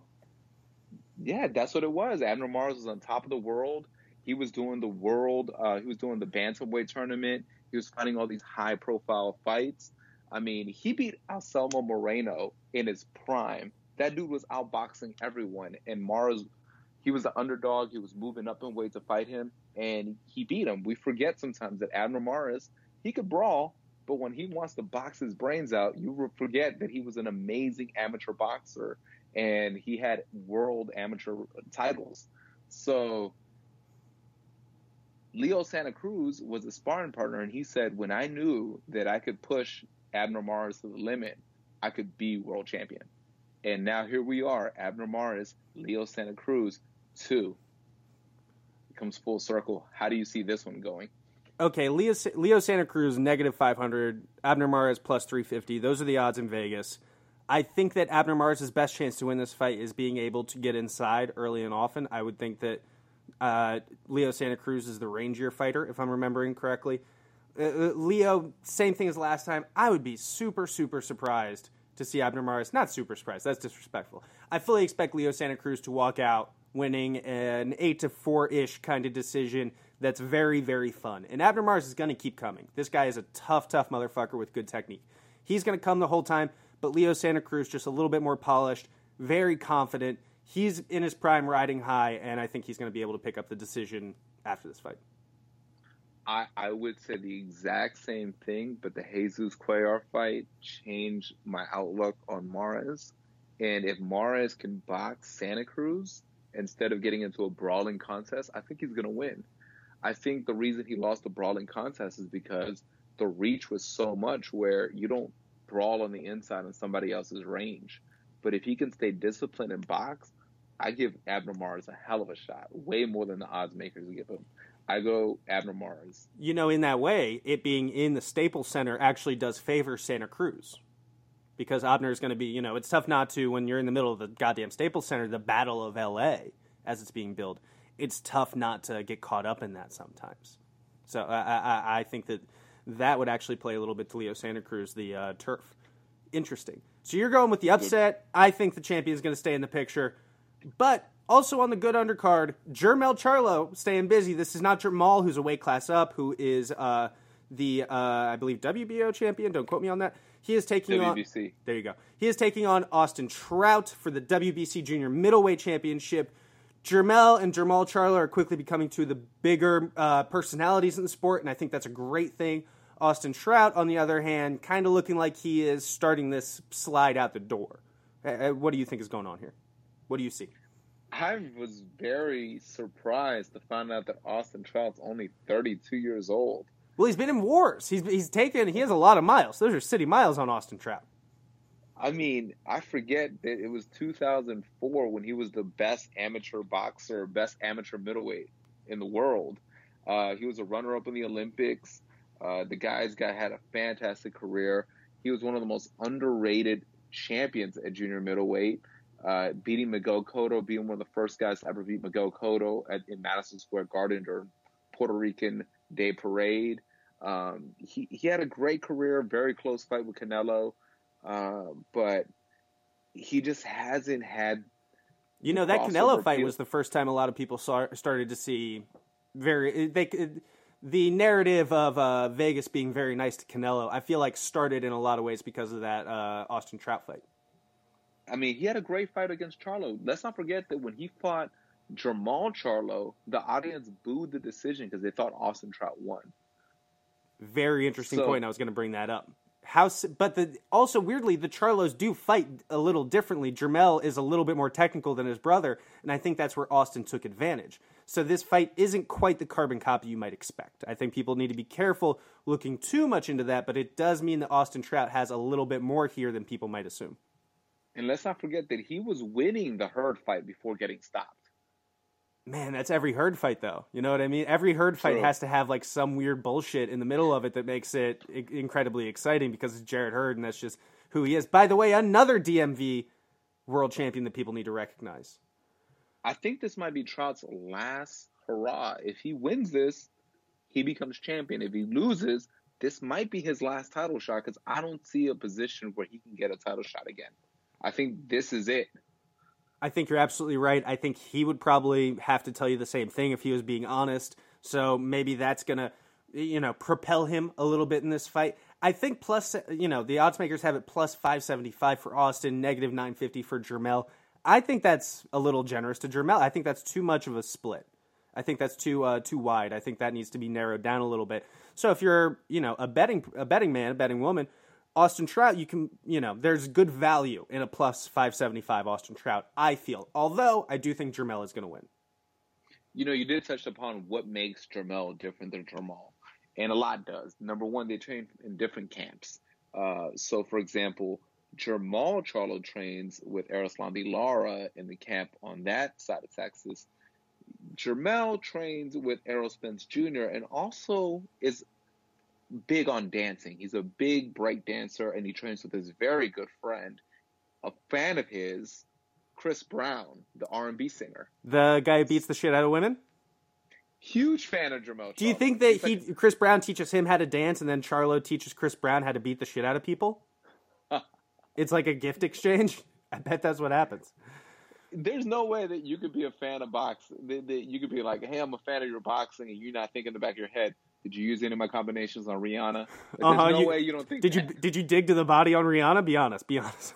Speaker 3: Yeah, that's what it was. Abner Mares was on top of the world. He was doing the world, uh, he was doing the bantamweight tournament. He was fighting all these high-profile fights. I mean, he beat Anselmo Moreno in his prime. That dude was outboxing everyone. And Mares, he was the underdog. He was moving up in weight to fight him, and he beat him. We forget sometimes that Abner Mares, he could brawl, but when he wants to box his brains out, you forget that he was an amazing amateur boxer, and he had world amateur titles. So... Leo Santa Cruz was a sparring partner, and he said, when I knew that I could push Abner Mares to the limit, I could be world champion. And now here we are, Abner Mares, Leo Santa Cruz, two. comes full circle. How do you see this one going?
Speaker 2: Okay, Leo, Leo Santa Cruz, negative five hundred. Abner Mares, plus three fifty. Those are the odds in Vegas. I think that Abner Mares' best chance to win this fight is being able to get inside early and often. I would think that uh, Leo Santa Cruz is the rangier fighter, if I'm remembering correctly. Uh, Leo, same thing as last time. I would be super, super surprised to see Abner Mares. Not super surprised. That's disrespectful. I fully expect Leo Santa Cruz to walk out winning an eight to four-ish kind of decision that's very, very fun. And Abner Mares is going to keep coming. This guy is a tough, tough motherfucker with good technique. He's going to come the whole time, but Leo Santa Cruz just a little bit more polished, very confident. He's in his prime riding high, and I think he's going to be able to pick up the decision after this fight.
Speaker 3: I, I would say the exact same thing, but the Jesus Cuellar fight changed my outlook on Mares. And if Mares can box Santa Cruz instead of getting into a brawling contest, I think he's going to win. I think the reason he lost the brawling contest is because the reach was so much where you don't brawl on the inside in somebody else's range. But if he can stay disciplined and box, I give Abner Mares a hell of a shot, way more than the odds makers give him. I go Abner Mares.
Speaker 2: You know, in that way, it being in the Staples Center actually does favor Santa Cruz. Because Abner is going to be, you know, it's tough not to, when you're in the middle of the goddamn Staples Center, the Battle of L A, as it's being billed, it's tough not to get caught up in that sometimes. So I, I, I think that that would actually play a little bit to Leo Santa Cruz, the uh, turf. Interesting. So you're going with the upset. I think the champion is going to stay in the picture. But also on the good undercard, Jermell Charlo staying busy. This is not Jermall, who's a weight class up, who is uh, the, uh, I believe, W B O champion. Don't quote me on that. He is taking
Speaker 3: W B C.
Speaker 2: on. There you go. He is taking on Austin Trout for the W B C Junior Middleweight Championship. Jermell and Jermall Charlo are quickly becoming two of the bigger uh, personalities in the sport, and I think that's a great thing. Austin Trout, on the other hand, kind of looking like he is starting this slide out the door. Uh, what do you think is going on here? What do you see?
Speaker 3: I was very surprised to find out that Austin Trout's only thirty-two years old.
Speaker 2: Well, he's been in wars. He's he's taken. He has a lot of miles. Those are city miles on Austin Trout.
Speaker 3: I mean, I forget that it was two thousand four when he was the best amateur boxer, best amateur middleweight in the world. Uh, he was a runner-up in the Olympics. Uh, the guy's guy had a fantastic career. He was one of the most underrated champions at junior middleweight, uh, beating Miguel Cotto, being one of the first guys to ever beat Miguel Cotto at, in Madison Square Garden during Puerto Rican Day Parade. Um, he, he had a great career, very close fight with Canelo. Uh, but he just hasn't had.
Speaker 2: You know, that Canelo fight was the first time a lot of people saw, started to see very they the narrative of uh, Vegas being very nice to Canelo. I feel like started in a lot of ways because of that uh, Austin Trout fight.
Speaker 3: I mean, he had a great fight against Charlo. Let's not forget that when he fought Jermall Charlo, the audience booed the decision because they thought Austin Trout won.
Speaker 2: Very interesting
Speaker 3: so,
Speaker 2: point. I was going to bring that up. How, but the, also, weirdly, the Charlos do fight a little differently. Jermell is a little bit more technical than his brother, and I think that's where Austin took advantage. So this fight isn't quite the carbon copy you might expect. I think people need to be careful looking too much into that, but it does mean that Austin Trout has a little bit more here than people might assume.
Speaker 3: And let's not forget that he was winning the Hurd fight before getting stopped.
Speaker 2: Man, that's every Hurd fight, though. You know what I mean? Every Hurd fight
Speaker 3: True.
Speaker 2: has to have like some weird bullshit in the middle of it that makes it I- incredibly exciting because it's Jarrett Hurd, and that's just who he is. By the way, another D M V world champion that people need to recognize.
Speaker 3: I think this might be Trout's last hurrah. If he wins this, he becomes champion. If he loses, this might be his last title shot because I don't see a position where he can get a title shot again. I think this is it.
Speaker 2: I think you're absolutely right. I think he would probably have to tell you the same thing if he was being honest. So maybe that's going to, you know, propel him a little bit in this fight. I think plus, you know, the odds makers have it plus five seventy-five for Austin, negative nine fifty for Jermell. I think that's a little generous to Jermell. I think that's too much of a split. I think that's too uh, too wide. I think that needs to be narrowed down a little bit. So if you're, you know, a betting a betting man, a betting woman, Austin Trout, you can, you know, there's good value in a plus five seventy-five Austin Trout, I feel. Although, I do think Jermell is going to win.
Speaker 3: You know, you did touch upon what makes Jermell different than Jermall. And a lot does. Number one, they train in different camps. Uh, so, for example, Jermall Charlo trains with Erislandy Lara in the camp on that side of Texas. Jermell trains with Errol Spence Junior and also is big on dancing. He's a big break dancer, and he trains with his very good friend, a fan of his, Chris Brown, the R and B singer.
Speaker 2: The guy who beats the shit out of women?
Speaker 3: Huge fan of Jermell Charlo.
Speaker 2: Do you think that
Speaker 3: He's
Speaker 2: he
Speaker 3: like,
Speaker 2: Chris Brown teaches him how to dance, and then Charlo teaches Chris Brown how to beat the shit out of people? It's like a gift exchange? I bet that's what happens.
Speaker 3: There's no way that you could be a fan of boxing. That, that you could be like, hey, I'm a fan of your boxing, and you're not thinking in the back of your head, did you use any of my combinations on Rihanna? Like, there's
Speaker 2: uh-huh,
Speaker 3: no
Speaker 2: you,
Speaker 3: way you don't think
Speaker 2: did
Speaker 3: that.
Speaker 2: you Did you dig to the body on Rihanna? Be honest. Be honest.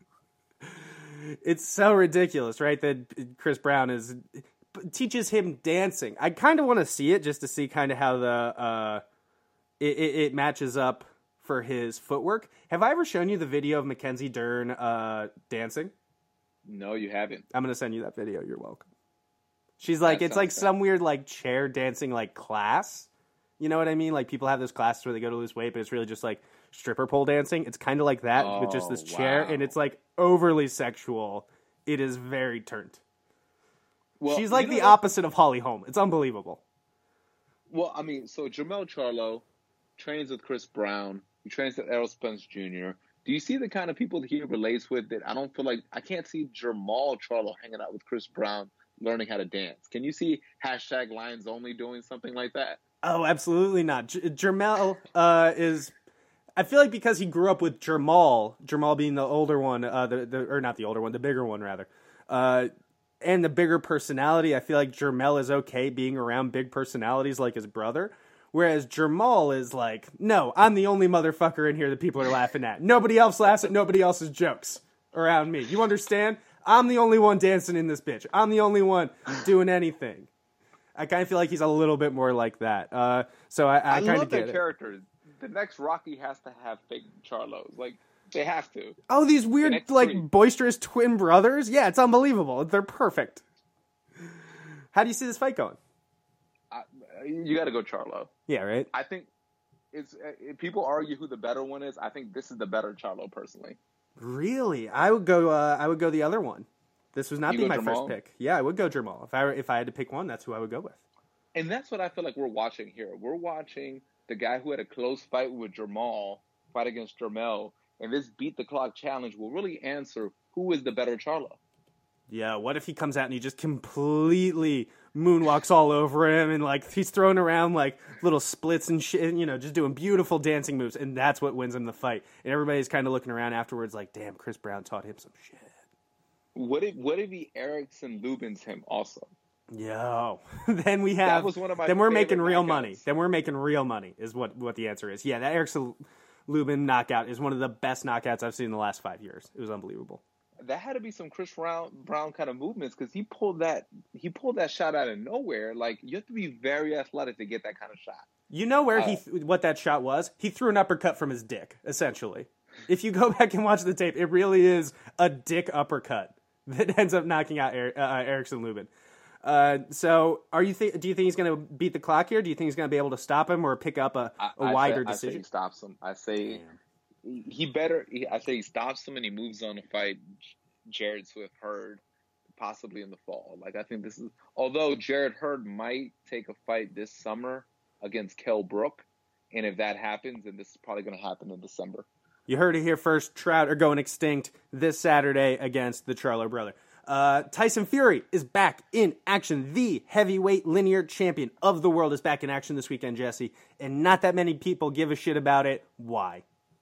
Speaker 2: It's so ridiculous, right? That Chris Brown is teaches him dancing. I kind of want to see it just to see kind of how the uh, it, it, it matches up for his footwork. Have I ever shown you the video of Mackenzie Dern uh, dancing?
Speaker 3: No, you haven't.
Speaker 2: I'm gonna send you that video. You're welcome. She's like,
Speaker 3: That
Speaker 2: it's like
Speaker 3: sounds
Speaker 2: some weird like chair dancing like class. You know what I mean? Like people have those classes where they go to lose weight, but it's really just like stripper pole dancing. It's kind of like that
Speaker 3: Oh,
Speaker 2: with just this chair,
Speaker 3: wow.
Speaker 2: and it's like overly sexual. It is very turned.
Speaker 3: Well,
Speaker 2: She's like
Speaker 3: you know
Speaker 2: the
Speaker 3: what?
Speaker 2: opposite of Holly Holm. It's unbelievable.
Speaker 3: Well, I mean, so Jermell Charlo trains with Chris Brown. He trains with Errol Spence Junior Do you see the kind of people that he relates with that I don't feel like I can't see Jermall Charlo hanging out with Chris Brown learning how to dance? Can you see hashtag Lions Only doing something like that?
Speaker 2: Oh, absolutely not. J- Jermell uh, is. I feel like because he grew up with Jermal, Jermal being the older one, uh, the, the or not the older one, the bigger one rather, uh, and the bigger personality. I feel like Jermell is okay being around big personalities like his brother, whereas Jermal is like, no, I'm the only motherfucker in here that people are laughing at. Nobody else laughs at nobody else's jokes around me. You understand? I'm the only one dancing in this bitch. I'm the only one doing anything. I kind of feel like he's a little bit more like that. Uh, so I, I,
Speaker 3: I,
Speaker 2: kind of
Speaker 3: love
Speaker 2: get
Speaker 3: their
Speaker 2: it.
Speaker 3: characters. The next Rocky has to have fake Charlos. Like, they have to.
Speaker 2: Oh, these weird,
Speaker 3: next
Speaker 2: like,
Speaker 3: three.
Speaker 2: boisterous twin brothers? Yeah, it's unbelievable. They're perfect. How do you see this fight going?
Speaker 3: I, you got to go Charlo.
Speaker 2: Yeah, right?
Speaker 3: I think it's if people argue who the better one is. I think this is the better Charlo, personally.
Speaker 2: Really? I would go uh, I would go the other one. This was not
Speaker 3: You
Speaker 2: be
Speaker 3: go
Speaker 2: my
Speaker 3: Jamal?
Speaker 2: first pick. Yeah, I would go Jamal. If I, if I had to pick one, that's who I would go with.
Speaker 3: And that's what I feel like we're watching here. We're watching the guy who had a close fight with Jamal fight against Jermell, and this beat the clock challenge will really answer who is the better Charlo.
Speaker 2: Yeah, what if he comes out and he just completely moonwalks all over him and, like, he's throwing around, like, little splits and shit, you know, just doing beautiful dancing moves, and that's what wins him the fight. And everybody's kind of looking around afterwards like, damn, Chris Brown taught him some shit.
Speaker 3: What if what if he Erickson Lubins him also?
Speaker 2: Yo, then we have.
Speaker 3: That was one of my
Speaker 2: then we're
Speaker 3: favorite
Speaker 2: making real
Speaker 3: knockouts.
Speaker 2: money. Then we're making real money. Is what what the answer is. Yeah, that Erickson Lubin knockout is one of the best knockouts I've seen in the last five years. It was unbelievable.
Speaker 3: That had to be some Chris Brown, Brown kind of movements because he pulled that he pulled that shot out of nowhere. Like, you have to be very athletic to get that kind of shot.
Speaker 2: You know where
Speaker 3: Uh,
Speaker 2: he th- what that shot was? He threw an uppercut from his dick. Essentially, if you go back and watch the tape, it really is a dick uppercut that ends up knocking out er- uh, Erickson Lubin. Uh, so, are you th- do you think he's going to beat the clock here? Do you think he's going to be able to stop him or pick up a,
Speaker 3: I,
Speaker 2: a
Speaker 3: I
Speaker 2: wider
Speaker 3: say, I say
Speaker 2: decision?
Speaker 3: he stops him. I say he better. He, I say he stops him and he moves on to fight Jared Swift Hurd, possibly in the fall. Like, I think this is. Although Jared Hurd might take a fight this summer against Kell Brook, and if that happens, then this is probably going to happen in December.
Speaker 2: You heard it here first. Trout are going extinct this Saturday against the Charlo brother. Uh, Tyson Fury is back in action. The heavyweight linear champion of the world is back in action this weekend, Jesse. And not that many people give a shit about it. Why?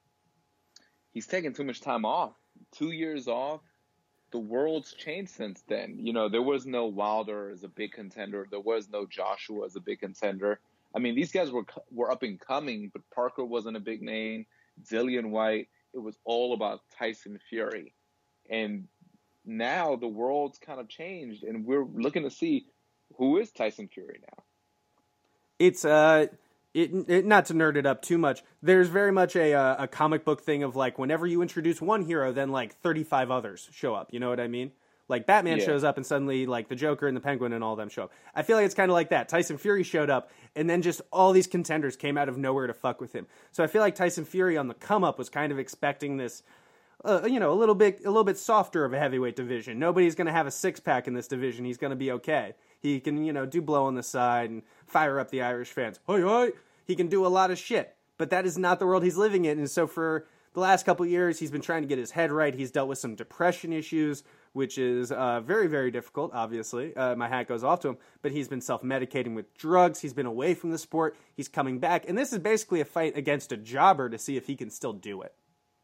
Speaker 3: He's taken too much time off. Two years off. The world's changed since then. You know, there was no Wilder as a big contender. There was no Joshua as a big contender. I mean, these guys were were up and coming, but Parker wasn't a big name. Dillian White. It was all about Tyson Fury. And now the world's kind of changed, and we're looking to see who is Tyson Fury now.
Speaker 2: It's uh, it, it not to nerd it up too much. There's very much a uh, a comic book thing of like whenever you introduce one hero, then like thirty-five others show up. You know what I mean? Like Batman
Speaker 3: Yeah.
Speaker 2: shows up, and suddenly like the Joker and the Penguin and all of them show up. I feel like it's kind of like that. Tyson Fury showed up, and then just all these contenders came out of nowhere to fuck with him. So I feel like Tyson Fury on the come up was kind of expecting this. Uh, you know, a little bit, a little bit softer of a heavyweight division. Nobody's going to have a six pack in this division. He's going to be okay. He can, you know, do blow on the side and fire up the Irish fans. Hoi, hoi. He can do a lot of shit. But that is not the world he's living in. And so for the last couple of years, he's been trying to get his head right. He's dealt with some depression issues, which is uh, very, very difficult, obviously. Uh, my hat goes off to him. But he's been self-medicating with drugs. He's been away from the sport. He's coming back. And this is basically a fight against a jobber to see if he can still do it.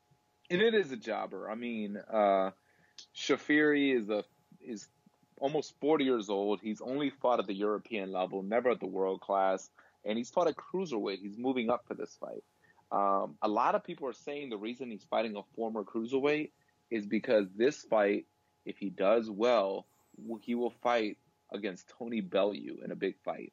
Speaker 3: And it is a jobber. I mean, uh, Shafiri is a is almost forty years old. He's only fought at the European level, never at the world class. And he's fought at cruiserweight. He's moving up for this fight. Um, a lot of people are saying the reason he's fighting a former cruiserweight is because this fight, if he does well, he will fight against Tony Bellew in a big fight.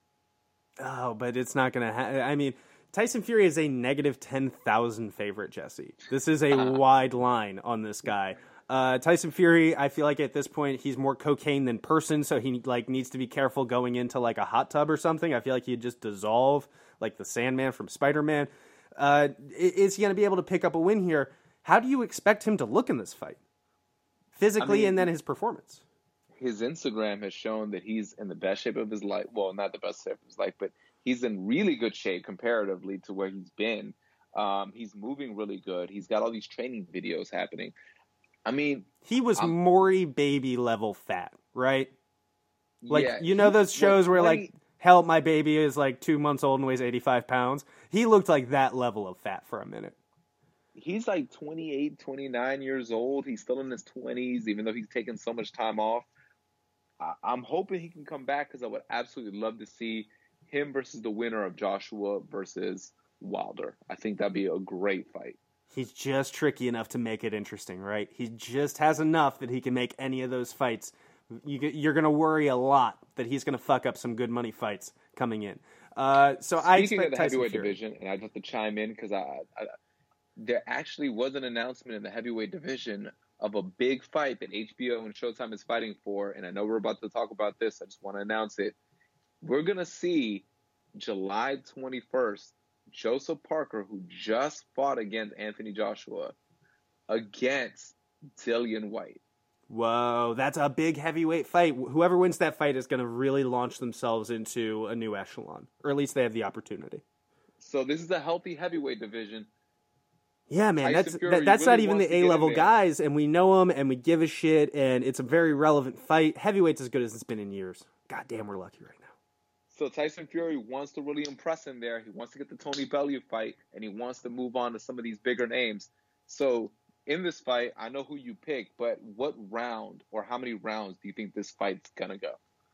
Speaker 2: Oh, but it's not going to happen. I mean, Tyson Fury is a negative ten thousand favorite, Jesse. This is a wide line on this guy. Uh, Tyson Fury, I feel like at this point he's more cocaine than person, so he like needs to be careful going into like a hot tub or something. I feel like he'd just dissolve like the Sandman from Spider-Man. Uh, is he going to be able to pick up a win here? How do you expect him to look in this fight? Physically, I mean, and then his performance.
Speaker 3: His Instagram has shown that he's in the best shape of his life. Well, not the best shape of his life, but he's in really good shape comparatively to where he's been. Um, he's moving really good. He's got all these training videos happening. I mean,
Speaker 2: he was I'm, Maury baby level fat, right? Like,
Speaker 3: yeah,
Speaker 2: you know those shows where
Speaker 3: twenty
Speaker 2: like, help, my baby is like two months old and weighs eighty-five pounds. He looked like that level of fat for a minute.
Speaker 3: He's like twenty-eight, twenty-nine years old. He's still in his twenties, even though he's taken so much time off. I, I'm hoping he can come back because I would absolutely love to see him versus the winner of Joshua versus Wilder. I think that'd be a great fight.
Speaker 2: He's just tricky enough to make it interesting, right? He just has enough that he can make any of those fights. You, you're going to worry a lot that he's going to fuck up some good money fights coming in. Uh, so
Speaker 3: Speaking
Speaker 2: I expect
Speaker 3: of the
Speaker 2: Tyson
Speaker 3: heavyweight
Speaker 2: Fury.
Speaker 3: division, and I just have to chime in because I, I, there actually was an announcement in the heavyweight division of a big fight that H B O and Showtime is fighting for, and I know we're about to talk about this. I just want to announce it. We're going to see July twenty-first, Joseph Parker, who just fought against Anthony Joshua, against Dillian White.
Speaker 2: Whoa, that's a big heavyweight fight. Whoever wins that fight is going to really launch themselves into a new echelon, or at least they have the opportunity.
Speaker 3: So this is a healthy heavyweight division.
Speaker 2: Yeah, man,
Speaker 3: Tyson
Speaker 2: that's
Speaker 3: Fury
Speaker 2: that, that's
Speaker 3: really
Speaker 2: not even
Speaker 3: wants
Speaker 2: the
Speaker 3: to get in
Speaker 2: A-level
Speaker 3: there.
Speaker 2: guys, and we know them, and we give a shit, and it's a very relevant fight. Heavyweight's as good as it's been in years. God damn, we're lucky right now.
Speaker 3: So Tyson Fury wants to really impress in there. He wants to get the Tony Bellew fight, and he wants to move on to some of these bigger names. So in this fight, I know who you pick, but what round or how many rounds do you think this fight's going to go?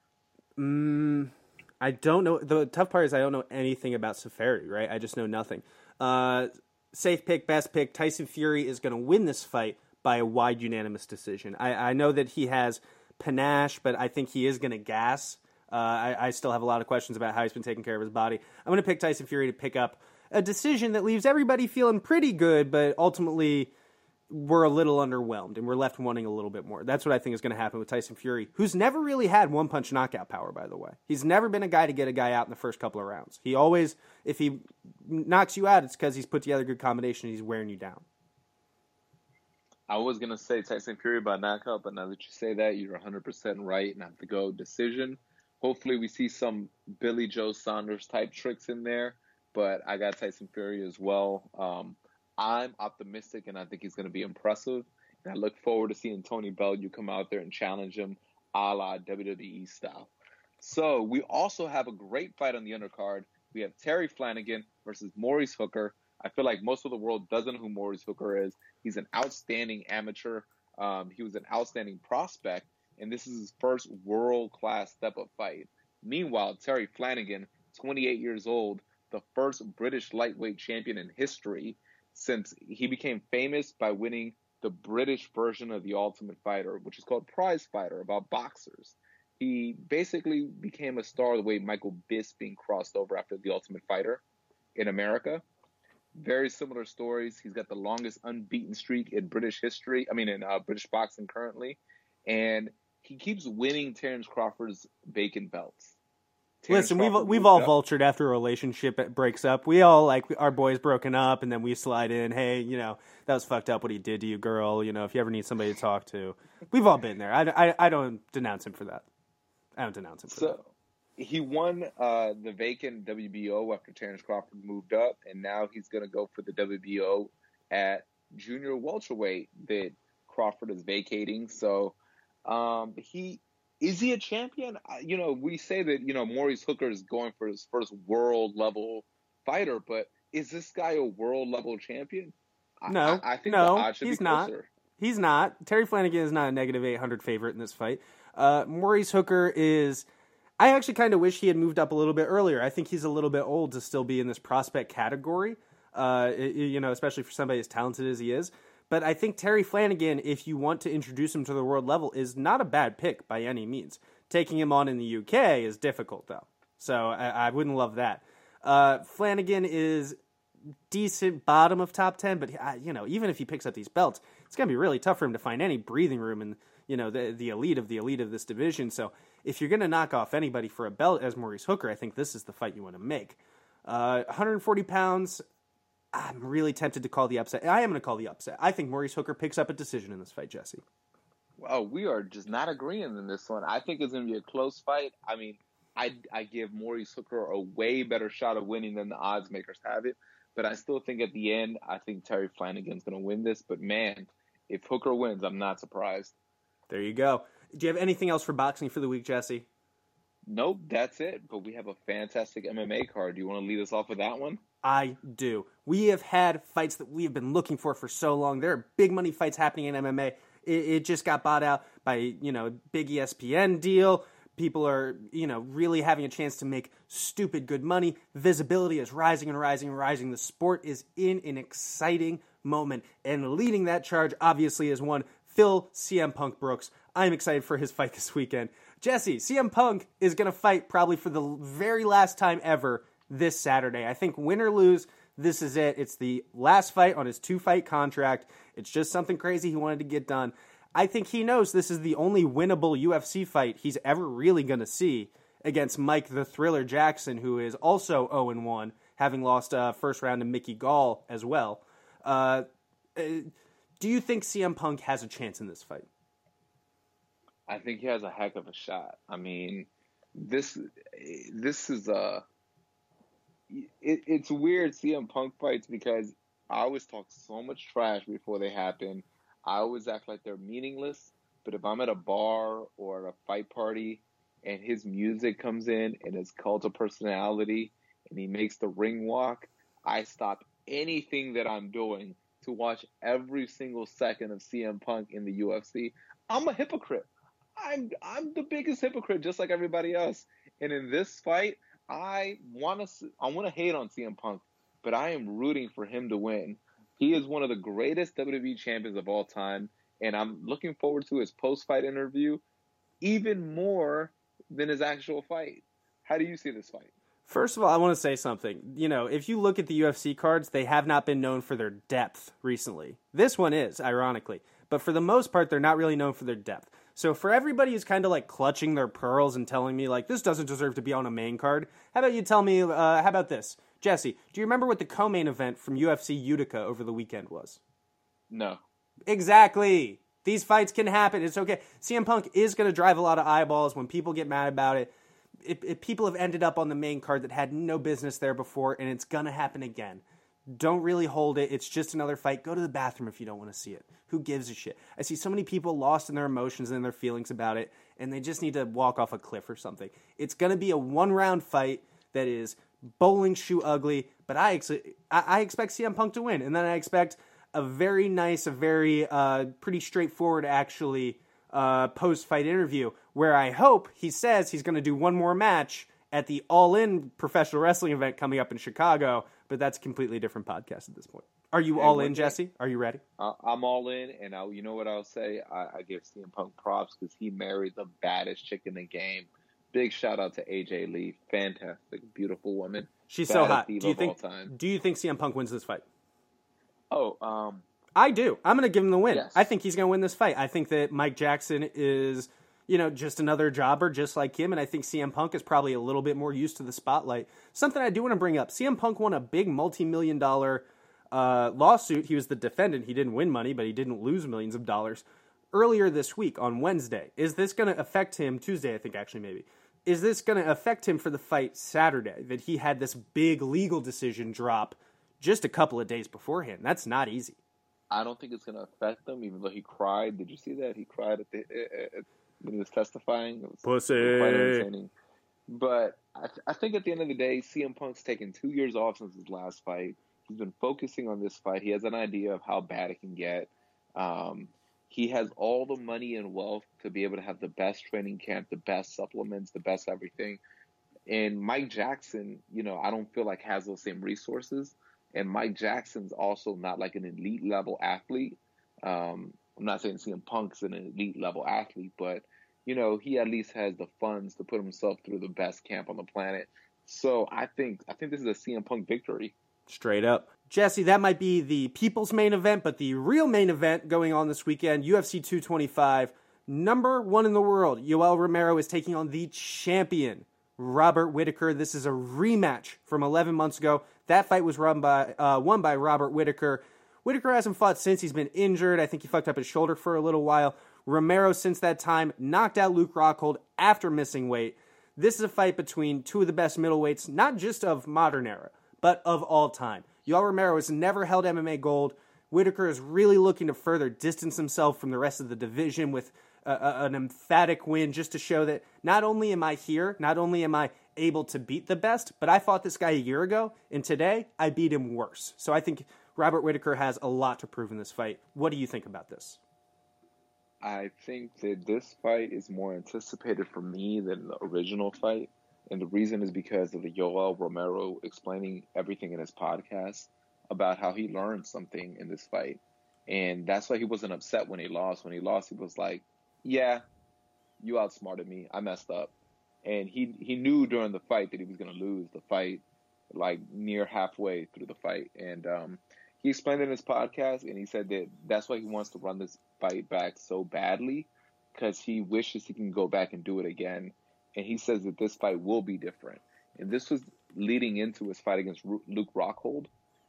Speaker 2: Mm, I don't know. The tough part is I don't know anything about Safari, right? I just know nothing. Uh, safe pick, best pick. Tyson Fury is going to win this fight by a wide unanimous decision. I, I know that he has panache, but I think he is going to gas. Uh, I, I still have a lot of questions about how he's been taking care of his body. I'm going to pick Tyson Fury to pick up a decision that leaves everybody feeling pretty good, but ultimately we're a little underwhelmed and we're left wanting a little bit more. That's what I think is going to happen with Tyson Fury, who's never really had one-punch knockout power, by the way. He's never been a guy to get a guy out in the first couple of rounds. He always, if he knocks you out, it's because he's put together a good combination and he's wearing you down.
Speaker 3: I was going to say Tyson Fury by knockout, but now that you say that, you're one hundred percent right, and I have to go decision. Hopefully we see some Billy Joe Saunders type tricks in there, but I got Tyson Fury as well. Um, I'm optimistic, and I think he's going to be impressive. And I look forward to seeing Tony Bellew come out there and challenge him a la W W E style. So we also have a great fight on the undercard. We have Terry Flanagan versus Maurice Hooker. I feel like most of the world doesn't know who Maurice Hooker is. He's an outstanding amateur. Um, he was an outstanding prospect, and this is his first world-class step-up fight. Meanwhile, Terry Flanagan, twenty-eight years old, the first British lightweight champion in history, since he became famous by winning the British version of The Ultimate Fighter, which is called Prize Fighter, about boxers. He basically became a star the way Michael Bisping crossed over after The Ultimate Fighter in America. Very similar stories. He's got the longest unbeaten streak in British history, I mean in uh, British boxing currently, and he keeps winning Terence Crawford's vacant belts. Terence
Speaker 2: Listen, we've
Speaker 3: Crawford
Speaker 2: we've
Speaker 3: moved
Speaker 2: all
Speaker 3: up.
Speaker 2: vultured after a relationship breaks up. We all like our boys broken up, and then we slide in. Hey, you know that was fucked up what he did to you, girl. You know if you ever need somebody to talk to, we've all been there. I, I, I don't denounce him for that. I don't denounce him for
Speaker 3: So
Speaker 2: that.
Speaker 3: he won uh, the vacant W B O after Terrence Crawford moved up, and now he's going to go for the W B O at junior welterweight that Crawford is vacating. So um, he is he a champion? You know, we say that, you know, Maurice Hooker is going for his first world level fighter, but is this guy a world level champion?
Speaker 2: No,
Speaker 3: I, I think
Speaker 2: no,
Speaker 3: the odds should
Speaker 2: he's
Speaker 3: be
Speaker 2: not.
Speaker 3: closer.
Speaker 2: He's not. Terry Flanagan is not a negative eight hundred favorite in this fight. Uh, Maurice Hooker is... I actually kind of wish he had moved up a little bit earlier. I think he's a little bit old to still be in this prospect category, uh, you know, especially for somebody as talented as he is. But I think Terry Flanagan, if you want to introduce him to the world level, is not a bad pick by any means. Taking him on in the U K is difficult, though. So I, I wouldn't love that. Uh, Flanagan is decent bottom of top ten, but uh, you know, even if he picks up these belts, it's going to be really tough for him to find any breathing room in, you know, the the elite of the elite of this division. So if you're going to knock off anybody for a belt as Maurice Hooker, I think this is the fight you want to make. Uh, one hundred forty pounds, I'm really tempted to call the upset. I am going to call the upset. I think Maurice Hooker picks up a decision in this fight, Jesse.
Speaker 3: Well, we are just not agreeing in this one. I think it's going to be a close fight. I mean, I, I give Maurice Hooker a way better shot of winning than the odds makers have it. But I still think at the end, I think Terry Flanagan's going to win this. But, man, if Hooker wins, I'm not surprised.
Speaker 2: There you go. Do you have anything else for boxing for the week, Jesse?
Speaker 3: Nope, that's it. But we have a fantastic M M A card. Do you want to lead us off with that one?
Speaker 2: I do. We have had fights that we have been looking for for so long. There are big money fights happening in M M A. It, it just got bought out by, you know, big E S P N deal. People are, you know, really having a chance to make stupid good money. Visibility is rising and rising and rising. The sport is in an exciting moment. And leading that charge, obviously, is one Phil C M Punk Brooks. I'm excited for his fight this weekend. Jesse, C M Punk is going to fight probably for the very last time ever this Saturday. I think win or lose, this is it. It's the last fight on his two-fight contract. It's just something crazy he wanted to get done. I think he knows this is the only winnable U F C fight he's ever really going to see against Mike the Thriller Jackson, who is also oh and one, having lost uh, first round to Mickey Gall as well. Uh, do you think C M Punk has a chance in this fight?
Speaker 3: I think he has a heck of a shot. I mean, this this is a it, it's weird C M Punk fights because I always talk so much trash before they happen. I always act like they're meaningless, but if I'm at a bar or at a fight party and his music comes in and his cult of personality and he makes the ring walk, I stop anything that I'm doing to watch every single second of C M Punk in the U F C. I'm a hypocrite. I'm I'm the biggest hypocrite, just like everybody else. And in this fight, I want to I want to hate on C M Punk, but I am rooting for him to win. He is one of the greatest W W E champions of all time, and I'm looking forward to his post-fight interview even more than his actual fight. How do you see this fight?
Speaker 2: First of all, I want to say something. You know, if you look at the U F C cards, they have not been known for their depth recently. This one is, ironically. But for the most part, they're not really known for their depth. So for everybody who's kind of like clutching their pearls and telling me, like, this doesn't deserve to be on a main card, how about you tell me, uh, how about this? Jesse, do you remember what the co-main event from U F C Utica over the weekend was?
Speaker 3: No.
Speaker 2: Exactly. These fights can happen. It's okay. C M Punk is going to drive a lot of eyeballs when people get mad about it. It, it. People have ended up on the main card that had no business there before, and it's going to happen again. Don't really hold it. It's just another fight. Go to the bathroom if you don't want to see it. Who gives a shit? I see so many people lost in their emotions and their feelings about it, and they just need to walk off a cliff or something. It's going to be a one-round fight that is bowling shoe ugly, but I, ex- I, I expect C M Punk to win, and then I expect a very nice, a very uh, pretty straightforward, actually, uh, post-fight interview where I hope he says he's going to do one more match at the All-In professional wrestling event coming up in Chicago, but that's a completely different podcast at this point. Are you all in, Jesse? Are you ready?
Speaker 3: Uh, I'm all in, and I'll, you know what I'll say? I, I give C M Punk props because he married the baddest chick in the game. Big shout out to A J Lee, fantastic, beautiful woman.
Speaker 2: She's so hot.
Speaker 3: Diva
Speaker 2: Do you
Speaker 3: of
Speaker 2: think?
Speaker 3: all time.
Speaker 2: Do you think C M Punk wins this fight?
Speaker 3: Oh, um,
Speaker 2: I do. I'm going to give him the win.
Speaker 3: Yes.
Speaker 2: I think he's going to win this fight. I think that Mike Jackson is, you know, just another jobber just like him, and I think C M Punk is probably a little bit more used to the spotlight. Something I do want to bring up, C M Punk won a big multi-million dollar uh, lawsuit. He was the defendant. He didn't win money, but he didn't lose millions of dollars earlier this week on Wednesday. Is this going to affect him, Tuesday I think actually maybe, is this going to affect him for the fight Saturday, that he had this big legal decision drop just a couple of days beforehand? That's not easy.
Speaker 3: I don't think it's going to affect him, even though he cried. Did you see that? He cried at the, at, when he was testifying. It was
Speaker 2: Pussy.
Speaker 3: Quite entertaining. But I, th- I think at the end of the day, C M Punk's taken two years off since his last fight. He's been focusing on this fight. He has an idea of how bad it can get. Um, he has all the money and wealth to be able to have the best training camp, the best supplements, the best everything. And Mike Jackson, you know, I don't feel like has those same resources. And Mike Jackson's also not like an elite level athlete. Um, I'm not saying C M Punk's an elite level athlete, but, you know, he at least has the funds to put himself through the best camp on the planet. So I think I think this is a C M Punk victory.
Speaker 2: Straight up. Jesse, that might be the people's main event, but the real main event going on this weekend, U F C two twenty-five, number one in the world, Yoel Romero is taking on the champion, Robert Whittaker. This is a rematch from eleven months ago. That fight was run by, uh, won by Robert Whittaker. Whittaker hasn't fought since. He's been injured. I think he fucked up his shoulder for a little while. Romero, since that time, knocked out Luke Rockhold after missing weight. This is a fight between two of the best middleweights, not just of modern era, but of all time. Yoel Romero has never held M M A gold. Whittaker is really looking to further distance himself from the rest of the division with a, a, an emphatic win, just to show that not only am I here, not only am I able to beat the best, but I fought this guy a year ago, and today I beat him worse. So I think Robert Whittaker has a lot to prove in this fight. What do you think about this?
Speaker 3: I think that this fight is more anticipated for me than the original fight. And the reason is because of the Yoel Romero explaining everything in his podcast about how he learned something in this fight. And that's why he wasn't upset when he lost. When he lost, he was like, yeah, you outsmarted me. I messed up. And he, he knew during the fight that he was going to lose the fight, like near halfway through the fight. And um, he explained it in his podcast, and he said that that's why he wants to run this fight back so badly, because he wishes he can go back and do it again. And he says that this fight will be different. And this was leading into his fight against Luke Rockhold.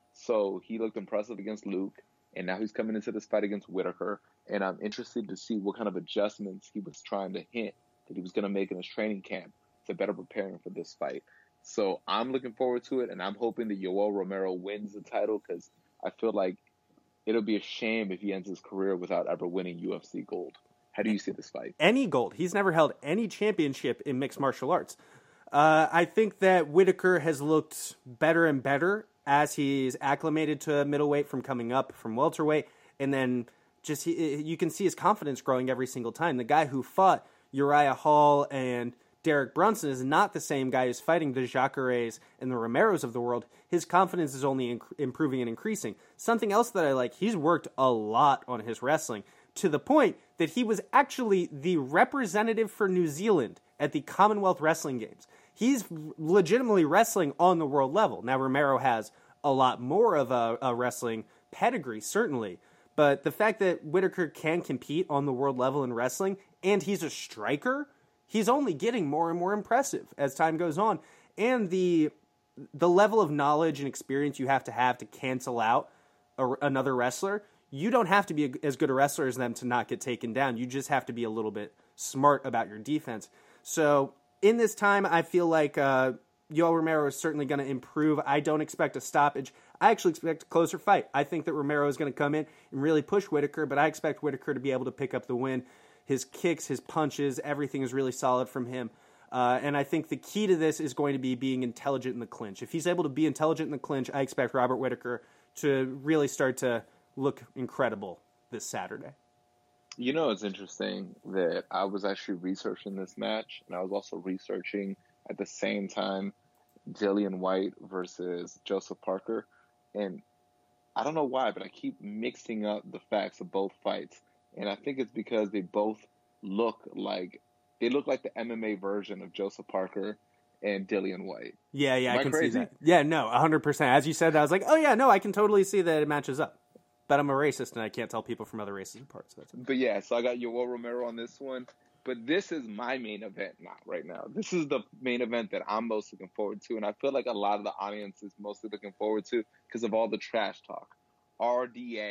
Speaker 3: So he looked impressive against Luke. And now he's coming into this fight against Whittaker. And I'm interested to see what kind of adjustments he was trying to hint that he was going to make in his training camp to better prepare him for this fight. So I'm looking forward to it. And I'm hoping that Yoel Romero wins the title, because I feel like it'll be a shame if he ends his career without ever winning U F C gold. How do you see this fight?
Speaker 2: Any gold. He's never held any championship in mixed martial arts. Uh, I think that Whittaker has looked better and better as he's acclimated to middleweight from coming up from welterweight. And then just he, you can see his confidence growing every single time. The guy who fought Uriah Hall and Derek Brunson is not the same guy who's fighting the Jacares and the Romeros of the world. His confidence is only inc- improving and increasing. Something else that I like, he's worked a lot on his wrestling, to the point that he was actually the representative for New Zealand at the Commonwealth Wrestling Games. He's legitimately wrestling on the world level. Now, Romero has a lot more of a, a wrestling pedigree, certainly. But the fact that Whittaker can compete on the world level in wrestling, and he's a striker, he's only getting more and more impressive as time goes on. And the the level of knowledge and experience you have to have to cancel out a, another wrestler, you don't have to be a, as good a wrestler as them to not get taken down. You just have to be a little bit smart about your defense. So in this time, I feel like uh, Yoel Romero is certainly going to improve. I don't expect a stoppage. I actually expect a closer fight. I think that Romero is going to come in and really push Whittaker, but I expect Whittaker to be able to pick up the win. His kicks, his punches, everything is really solid from him. Uh, and I think the key to this is going to be being intelligent in the clinch. If he's able to be intelligent in the clinch, I expect Robert Whittaker to really start to look incredible this Saturday.
Speaker 3: You know, it's interesting that I was actually researching this match, and I was also researching at the same time Dillian White versus Joseph Parker. And I don't know why, but I keep mixing up the facts of both fights. And I think it's because they both look like they look like the M M A version of Joseph Parker and Dillian White.
Speaker 2: Yeah, yeah,
Speaker 3: Am
Speaker 2: I
Speaker 3: I
Speaker 2: can
Speaker 3: crazy?
Speaker 2: see that. Yeah, no, one hundred percent. As you said, I was like, oh yeah, no, I can totally see that it matches up. But I'm a racist, and I can't tell people from other races apart. So that's it.
Speaker 3: But yeah, so I got Yoel Romero on this one. But this is my main event now, right now. This is the main event that I'm most looking forward to. And I feel like a lot of the audience is mostly looking forward to because of all the trash talk. R D A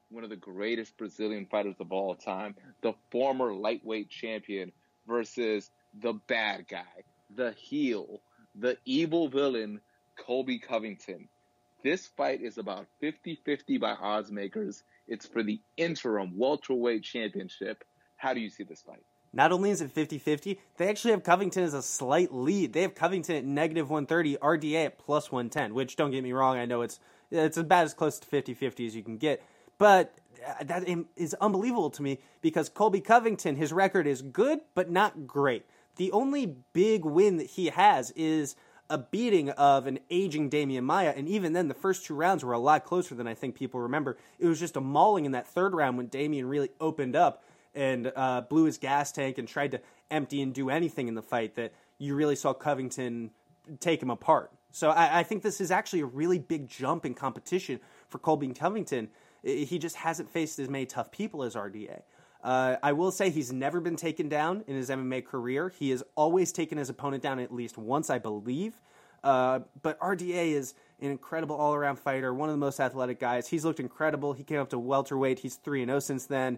Speaker 3: one of the greatest Brazilian fighters of all time, the former lightweight champion, versus the bad guy, the heel, the evil villain, Colby Covington. This fight is about fifty-fifty by odds makers. It's for the interim welterweight championship. How do you see this fight?
Speaker 2: Not only is it fifty-fifty, they actually have Covington as a slight lead. They have Covington at negative one thirty, R D A at plus one ten, which, don't get me wrong, I know it's it's about as close to fifty-fifty as you can get. But that is unbelievable to me because Colby Covington, his record is good, but not great. The only big win that he has is a beating of an aging Damian Maia, and even then, the first two rounds were a lot closer than I think people remember. It was just a mauling in that third round when Damian really opened up and uh, blew his gas tank and tried to empty and do anything in the fight that you really saw Covington take him apart. So I, I think this is actually a really big jump in competition for Colby Covington. He just hasn't faced as many tough people as R D A. Uh, I will say he's never been taken down in his M M A career. He has always taken his opponent down at least once, I believe. Uh, but R D A is an incredible all-around fighter, one of the most athletic guys. He's looked incredible. He came up to welterweight. He's three and oh since then.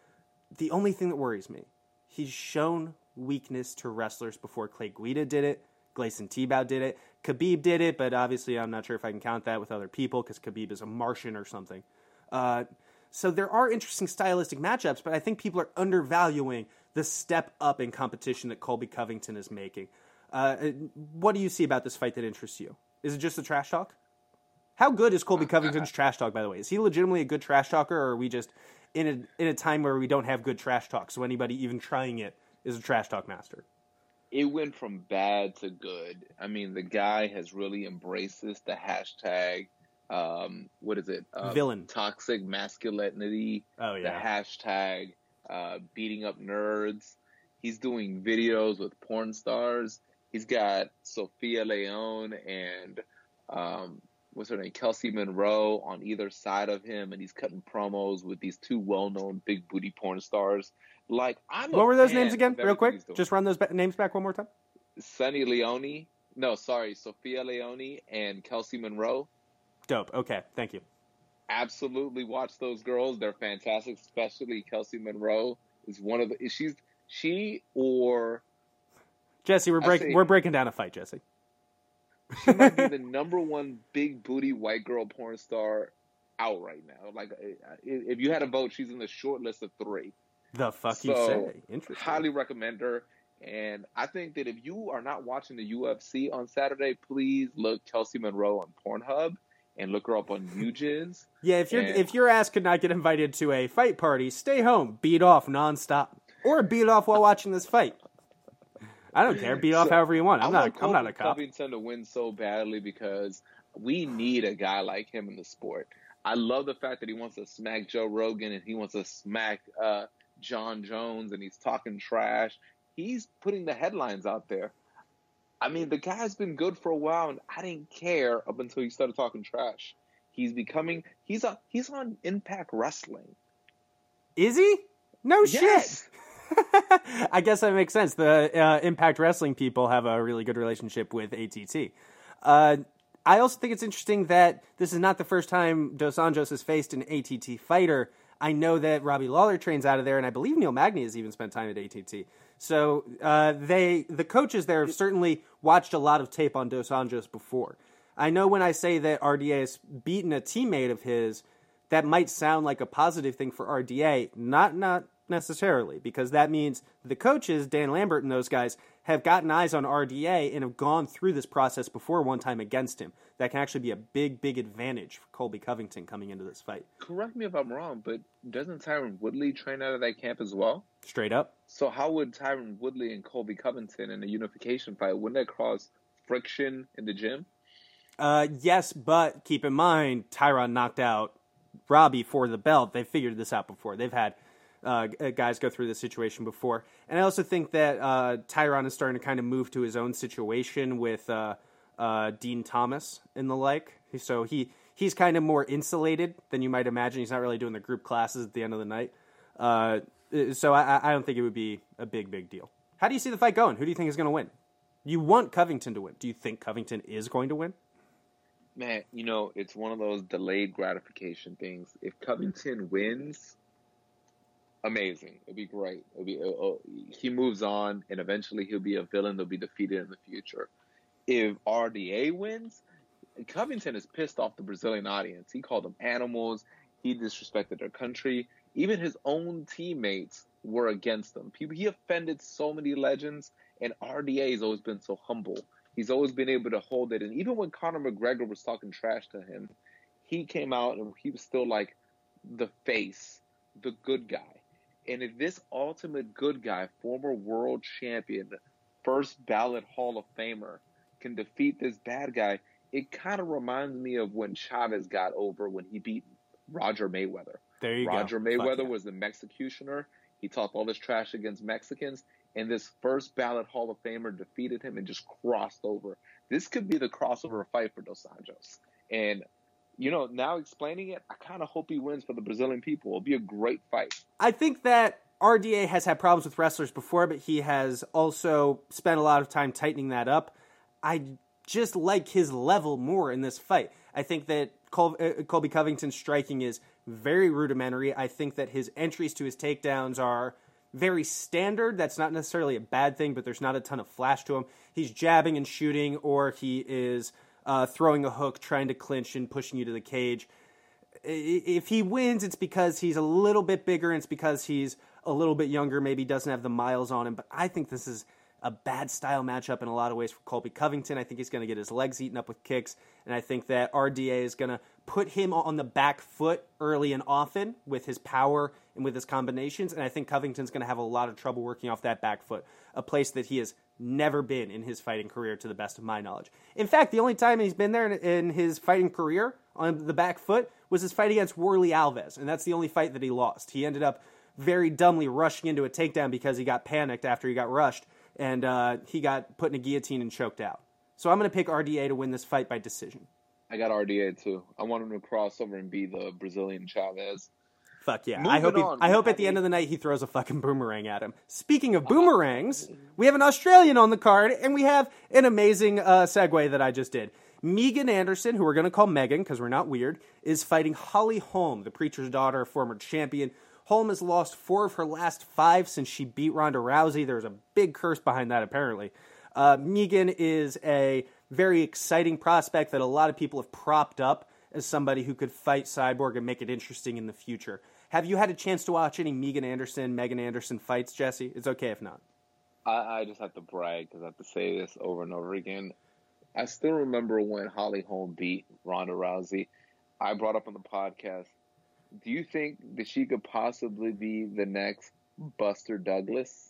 Speaker 2: The only thing that worries me, he's shown weakness to wrestlers before. Clay Guida did it. Gleison Tibau did it. Khabib did it, but obviously I'm not sure if I can count that with other people because Khabib is a Martian or something. Uh, so there are interesting stylistic matchups, but I think people are undervaluing the step up in competition that Colby Covington is making. Uh, what do you see about this fight that interests you? Is it just the trash talk? How good is Colby Covington's trash talk, by the way? Is he legitimately a good trash talker, or are we just in a in a time where we don't have good trash talk, so anybody even trying it is a trash talk master?
Speaker 3: It went from bad to good. I mean, the guy has really embraced this, the hashtag, um, what is it? Uh,
Speaker 2: Villain.
Speaker 3: Toxic masculinity.
Speaker 2: Oh, yeah.
Speaker 3: The hashtag uh, beating up nerds. He's doing videos with porn stars. He's got Sophia Leone and um, what's her name, Kelsey Monroe on either side of him, and he's cutting promos with these two well-known big booty porn stars. Like, I'm.
Speaker 2: What
Speaker 3: a
Speaker 2: were those
Speaker 3: fan
Speaker 2: names again,
Speaker 3: of
Speaker 2: real
Speaker 3: everything
Speaker 2: quick?
Speaker 3: he's doing.
Speaker 2: Just run those ba- names back one more time.
Speaker 3: Sunny Leone. No, sorry, Sophia Leone and Kelsey Monroe.
Speaker 2: Dope. Okay, thank you.
Speaker 3: Absolutely watch those girls. They're fantastic, especially Kelsey Monroe is one of the. She's she or
Speaker 2: Jesse. We're breaking.
Speaker 3: say-
Speaker 2: We're breaking down a fight, Jesse.
Speaker 3: she might be the number one big booty white girl porn star out right now. Like, if you had a vote, she's in the short list of three.
Speaker 2: The fuck you
Speaker 3: So,
Speaker 2: say? Interesting.
Speaker 3: Highly recommend her. And I think that if you are not watching the U F C on Saturday, please look Kelsey Monroe on Pornhub and look her up on UJizz.
Speaker 2: Yeah, if your
Speaker 3: And-
Speaker 2: if your ass could not get invited to a fight party, stay home, beat off nonstop, or beat off while watching this fight. I don't care. Beat off
Speaker 3: So,
Speaker 2: however you want. I'm
Speaker 3: I
Speaker 2: not.
Speaker 3: want
Speaker 2: I'm not
Speaker 3: Colby
Speaker 2: a cop.
Speaker 3: Covington to win so badly because we need a guy like him in the sport. I love the fact that he wants to smack Joe Rogan and he wants to smack uh, John Jones and he's talking trash. He's putting the headlines out there. I mean, the guy's been good for a while, and I didn't care up until he started talking trash. He's becoming. He's a. He's on Impact Wrestling.
Speaker 2: Is he? No
Speaker 3: Yes.
Speaker 2: shit. I guess that makes sense. The uh, Impact Wrestling people have a really good relationship with A T T. Uh, I also think it's interesting that this is not the first time Dos Anjos has faced an A T T fighter. I know that Robbie Lawler trains out of there, and I believe Neil Magny has even spent time at A T T. So uh, they, the coaches there have certainly watched a lot of tape on Dos Anjos before. I know when I say that R D A has beaten a teammate of his, that might sound like a positive thing for R D A. Not not necessarily, because that means the coaches, Dan Lambert and those guys, have gotten eyes on R D A and have gone through this process before one time against him. That can actually be a big, big advantage for Colby Covington coming into this fight.
Speaker 3: Correct me if I'm wrong, but doesn't Tyron Woodley train out of that camp as well?
Speaker 2: Straight up.
Speaker 3: So how would Tyron Woodley and Colby Covington in a unification fight, wouldn't that cause friction in the gym?
Speaker 2: Uh, yes, but keep in mind, Tyron knocked out Robbie for the belt. They figured this out before. They've had uh, guys go through this situation before. And I also think that uh, Tyron is starting to kind of move to his own situation with uh, uh, Dean Thomas and the like. So he, he's kind of more insulated than you might imagine. He's not really doing the group classes at the end of the night. Uh, so I, I don't think it would be a big, big deal. How do you see the fight going? Who do you think is going to win? You want Covington to win. Do you think Covington is going to win?
Speaker 3: Man, you know, it's one of those delayed gratification things. If Covington wins, amazing. It'd be great. It'd be it'll, he moves on, and eventually he'll be a villain. They'll be defeated in the future. If R D A wins, Covington is pissed off the Brazilian audience. He called them animals. He disrespected their country. Even his own teammates were against him. People, he offended so many legends, and R D A has always been so humble. He's always been able to hold it. And even when Conor McGregor was talking trash to him, he came out and he was still like the face, the good guy. And if this ultimate good guy, former world champion, first ballot Hall of Famer, can defeat this bad guy, it kind of reminds me of when Chavez got over when he beat Roger Mayweather.
Speaker 2: There you
Speaker 3: Roger
Speaker 2: go.
Speaker 3: Mayweather
Speaker 2: yeah.
Speaker 3: was the Mexicutioner. He talked all this trash against Mexicans, and this first ballot Hall of Famer defeated him and just crossed over. This could be the crossover fight for Dos Anjos. And, you know, now explaining it, I kind of hope he wins for the Brazilian people. It'll be a great fight.
Speaker 2: I think that R D A has had problems with wrestlers before, but he has also spent a lot of time tightening that up. I just like his level more in this fight. I think that Col- uh, Colby Covington's striking is very rudimentary. I think that his entries to his takedowns are very standard. That's not necessarily a bad thing, but there's not a ton of flash to him. He's jabbing and shooting, or he is uh, throwing a hook, trying to clinch and pushing you to the cage. If he wins, it's because he's a little bit bigger, and it's because he's a little bit younger, maybe doesn't have the miles on him. But I think this is a bad style matchup in a lot of ways for Colby Covington. I think he's going to get his legs eaten up with kicks, and I think that R D A is going to put him on the back foot early and often with his power and with his combinations, and I think Covington's going to have a lot of trouble working off that back foot, a place that he has never been in his fighting career to the best of my knowledge. In fact, the only time he's been there in, in his fighting career on the back foot was his fight against Warley Alves, and that's the only fight that he lost. He ended up very dumbly rushing into a takedown because he got panicked after he got rushed, and uh, he got put in a guillotine and choked out. So I'm going to pick R D A to win this fight by decision.
Speaker 3: I got R D A too. I want him to cross over and be the Brazilian Chavez.
Speaker 2: Fuck yeah.
Speaker 3: Moving
Speaker 2: I hope he,
Speaker 3: on,
Speaker 2: I hope at the end of the night he throws a fucking boomerang at him. Speaking of boomerangs, we have an Australian on the card, and we have an amazing uh, segue that I just did. Megan Anderson, who we're going to call Megan because we're not weird, is fighting Holly Holm, the preacher's daughter, former champion. Holm has lost four of her last five since she beat Ronda Rousey. There's a big curse behind that, apparently. Uh, Megan is a very exciting prospect that a lot of people have propped up as somebody who could fight Cyborg and make it interesting in the future. Have you had a chance to watch any Megan Anderson, Megan Anderson fights, Jesse? It's okay if not.
Speaker 3: I, I just have to brag because I have to say this over and over again. I still remember when Holly Holm beat Ronda Rousey. I brought up on the podcast, do you think that she could possibly be the next Buster Douglas?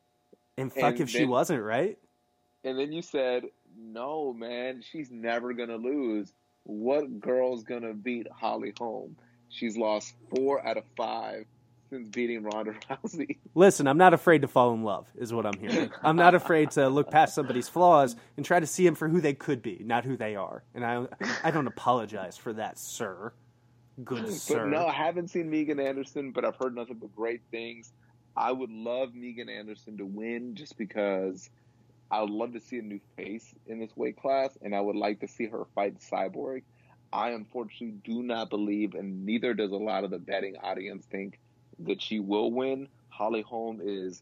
Speaker 2: And fuck
Speaker 3: And
Speaker 2: if she
Speaker 3: then-
Speaker 2: wasn't, right?
Speaker 3: And then you said, no, man, she's never going to lose. What girl's going to beat Holly Holm? She's lost four out of five since beating Ronda Rousey.
Speaker 2: Listen, I'm not afraid to fall in love, is what I'm hearing. I'm not afraid to look past somebody's flaws and try to see them for who they could be, not who they are. And I I don't apologize for that, sir. Good sir.
Speaker 3: But no, I haven't seen Megan Anderson, but I've heard nothing but great things. I would love Megan Anderson to win just because I would love to see a new face in this weight class, and I would like to see her fight Cyborg. I unfortunately do not believe, and neither does a lot of the betting audience think, that she will win. Holly Holm is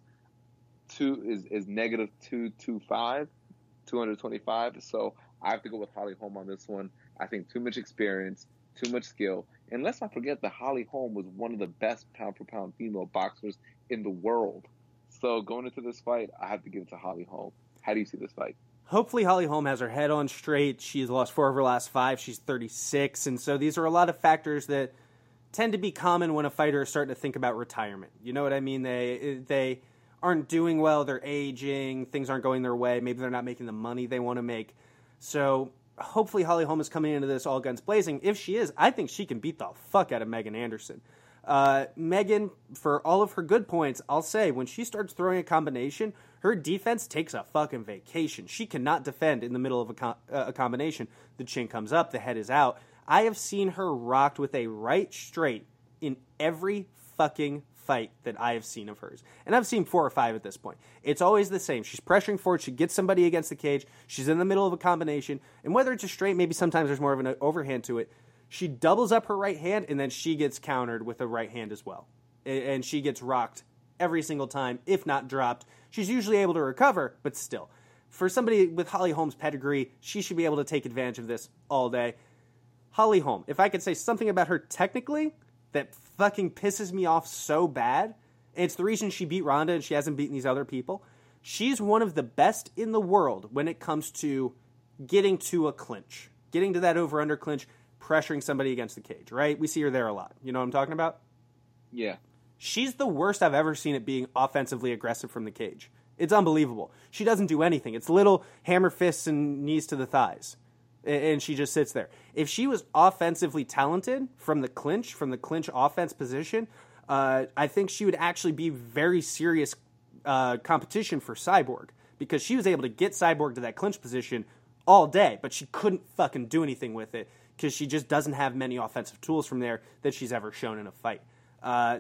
Speaker 3: two is, is negative two two five, two hundred twenty five. So I have to go with Holly Holm on this one. I think too much experience, too much skill, and let's not forget that Holly Holm was one of the best pound for pound female boxers in the world. So going into this fight, I have to give it to Holly Holm. How do you see this fight?
Speaker 2: Hopefully Holly Holm has her head on straight. She has lost four of her last five. She's thirty-six. And so these are a lot of factors that tend to be common when a fighter is starting to think about retirement. You know what I mean? They they aren't doing well. They're aging. Things aren't going their way. Maybe they're not making the money they want to make. So hopefully Holly Holm is coming into this all guns blazing. If she is, I think she can beat the fuck out of Megan Anderson. Uh, Megan, for all of her good points, I'll say, when she starts throwing a combination, her defense takes a fucking vacation. She cannot defend in the middle of a, com- uh, a combination. The chin comes up, the head is out. I have seen her rocked with a right straight in every fucking fight that I have seen of hers. And I've seen four or five at this point. It's always the same. She's pressuring forward. She gets somebody against the cage. She's in the middle of a combination. And whether it's a straight, maybe sometimes there's more of an overhand to it. She doubles up her right hand, and then she gets countered with a right hand as well. And she gets rocked every single time, if not dropped. She's usually able to recover, but still. For somebody with Holly Holm's pedigree, she should be able to take advantage of this all day. Holly Holm, if I could say something about her technically that fucking pisses me off so bad, and it's the reason she beat Ronda and she hasn't beaten these other people, she's one of the best in the world when it comes to getting to a clinch, getting to that over-under clinch, pressuring somebody against the cage, right? We see her there a lot. You know what I'm talking about?
Speaker 3: Yeah.
Speaker 2: She's the worst I've ever seen at being offensively aggressive from the cage. It's unbelievable. She doesn't do anything. It's little hammer fists and knees to the thighs. And she just sits there. If she was offensively talented from the clinch, from the clinch offense position, uh, I think she would actually be very serious uh, competition for Cyborg, because she was able to get Cyborg to that clinch position all day, but she couldn't fucking do anything with it because she just doesn't have many offensive tools from there that she's ever shown in a fight. Uh,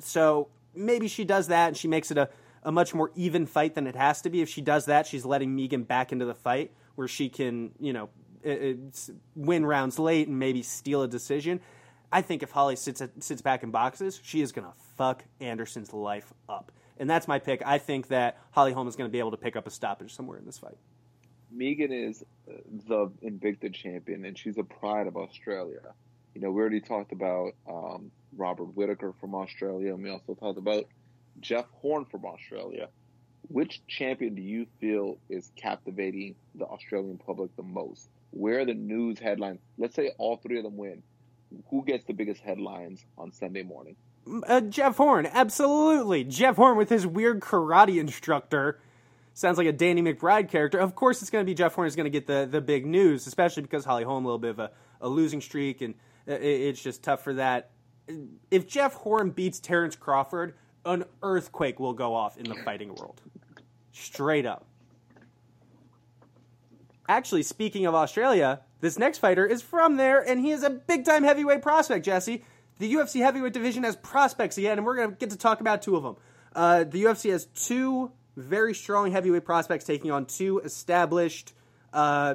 Speaker 2: so maybe she does that and she makes it a, a much more even fight than it has to be. If she does that, she's letting Megan back into the fight where she can, you know, It's win rounds late and maybe steal a decision. I think if Holly sits sits back and boxes, she is going to fuck Anderson's life up. And that's my pick. I think that Holly Holm is going to be able to pick up a stoppage somewhere in this fight.
Speaker 3: Megan is the Invicta champion, and she's a pride of Australia. You know, we already talked about um, Robert Whittaker from Australia, and we also talked about Jeff Horn from Australia. Which champion do you feel is captivating the Australian public the most? Where are the news headlines? Let's say all three of them win. Who gets the biggest headlines on Sunday morning?
Speaker 2: Uh, Jeff Horn, absolutely. Jeff Horn with his weird karate instructor. Sounds like a Danny McBride character. Of course it's going to be Jeff Horn is going to get the, the big news, especially because Holly Holm, a little bit of a, a losing streak, and it, it's just tough for that. If Jeff Horn beats Terrence Crawford, an earthquake will go off in the fighting world. Straight up. Actually, speaking of Australia, this next fighter is from there, and he is a big-time heavyweight prospect, Jesse. The U F C heavyweight division has prospects again, and we're going to get to talk about two of them. Uh, the U F C has two very strong heavyweight prospects taking on two established, uh,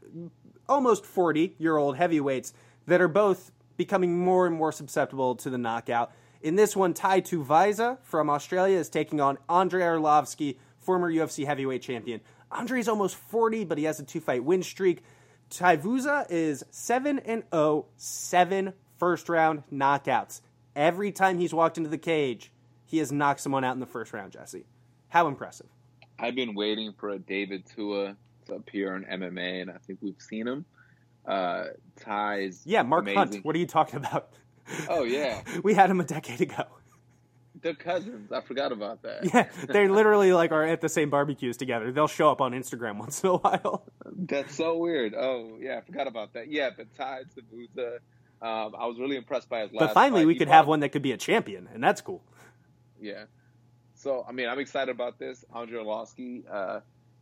Speaker 2: almost forty-year-old heavyweights that are both becoming more and more susceptible to the knockout. In this one, Tai Tuivasa from Australia is taking on Andrei Arlovski, former U F C heavyweight champion. Andrei's almost forty, but he has a two-fight win streak. Tuivasa is seven and oh, seven first-round knockouts. Every time he's walked into the cage, he has knocked someone out in the first round, Jesse. How impressive.
Speaker 3: I've been waiting for a David Tua to appear in M M A, and I think we've seen him. Uh, Ty's
Speaker 2: Yeah, Mark
Speaker 3: amazing.
Speaker 2: Hunt. What are you talking about?
Speaker 3: Oh, yeah.
Speaker 2: We had him a decade ago.
Speaker 3: They're cousins. I forgot about that.
Speaker 2: Yeah, they literally like are at the same barbecues together. They'll show up on Instagram once in a while.
Speaker 3: That's so weird. Oh, yeah, I forgot about that. Yeah, but Ty Tuivasa, um, I was really impressed by his last
Speaker 2: But finally,
Speaker 3: fight.
Speaker 2: we
Speaker 3: He
Speaker 2: could
Speaker 3: fought-
Speaker 2: have one that could be a champion, and that's cool.
Speaker 3: Yeah. So, I mean, I'm excited about this. Andrei Arlovski, uh,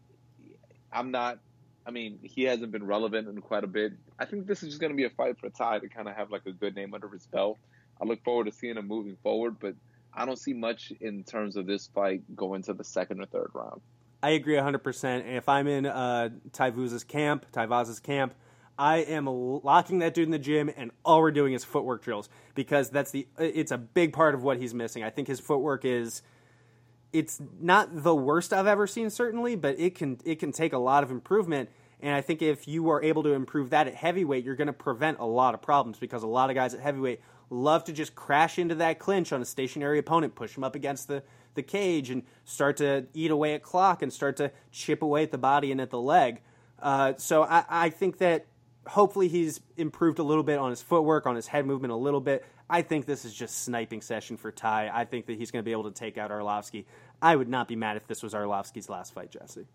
Speaker 3: I'm not, I mean, he hasn't been relevant in quite a bit. I think this is just going to be a fight for Ty to kind of have like a good name under his belt. I look forward to seeing him moving forward, but I don't see much in terms of this fight going to the second or third round.
Speaker 2: I agree one hundred percent. And if I'm in uh, Tuivasa's camp, Tuivasa's camp, I am locking that dude in the gym, and all we're doing is footwork drills because that's the. It's a big part of what he's missing. I think his footwork is. It's not the worst I've ever seen, certainly, but it can it can take a lot of improvement. And I think if you are able to improve that at heavyweight, you're going to prevent a lot of problems because a lot of guys at heavyweight love to just crash into that clinch on a stationary opponent, push him up against the, the cage, and start to eat away at clock and start to chip away at the body and at the leg. Uh, so I, I think that hopefully he's improved a little bit on his footwork, on his head movement a little bit. I think this is just sniping session for Ty. I think that he's going to be able to take out Arlovski. I would not be mad if this was Arlovski's last fight, Jesse.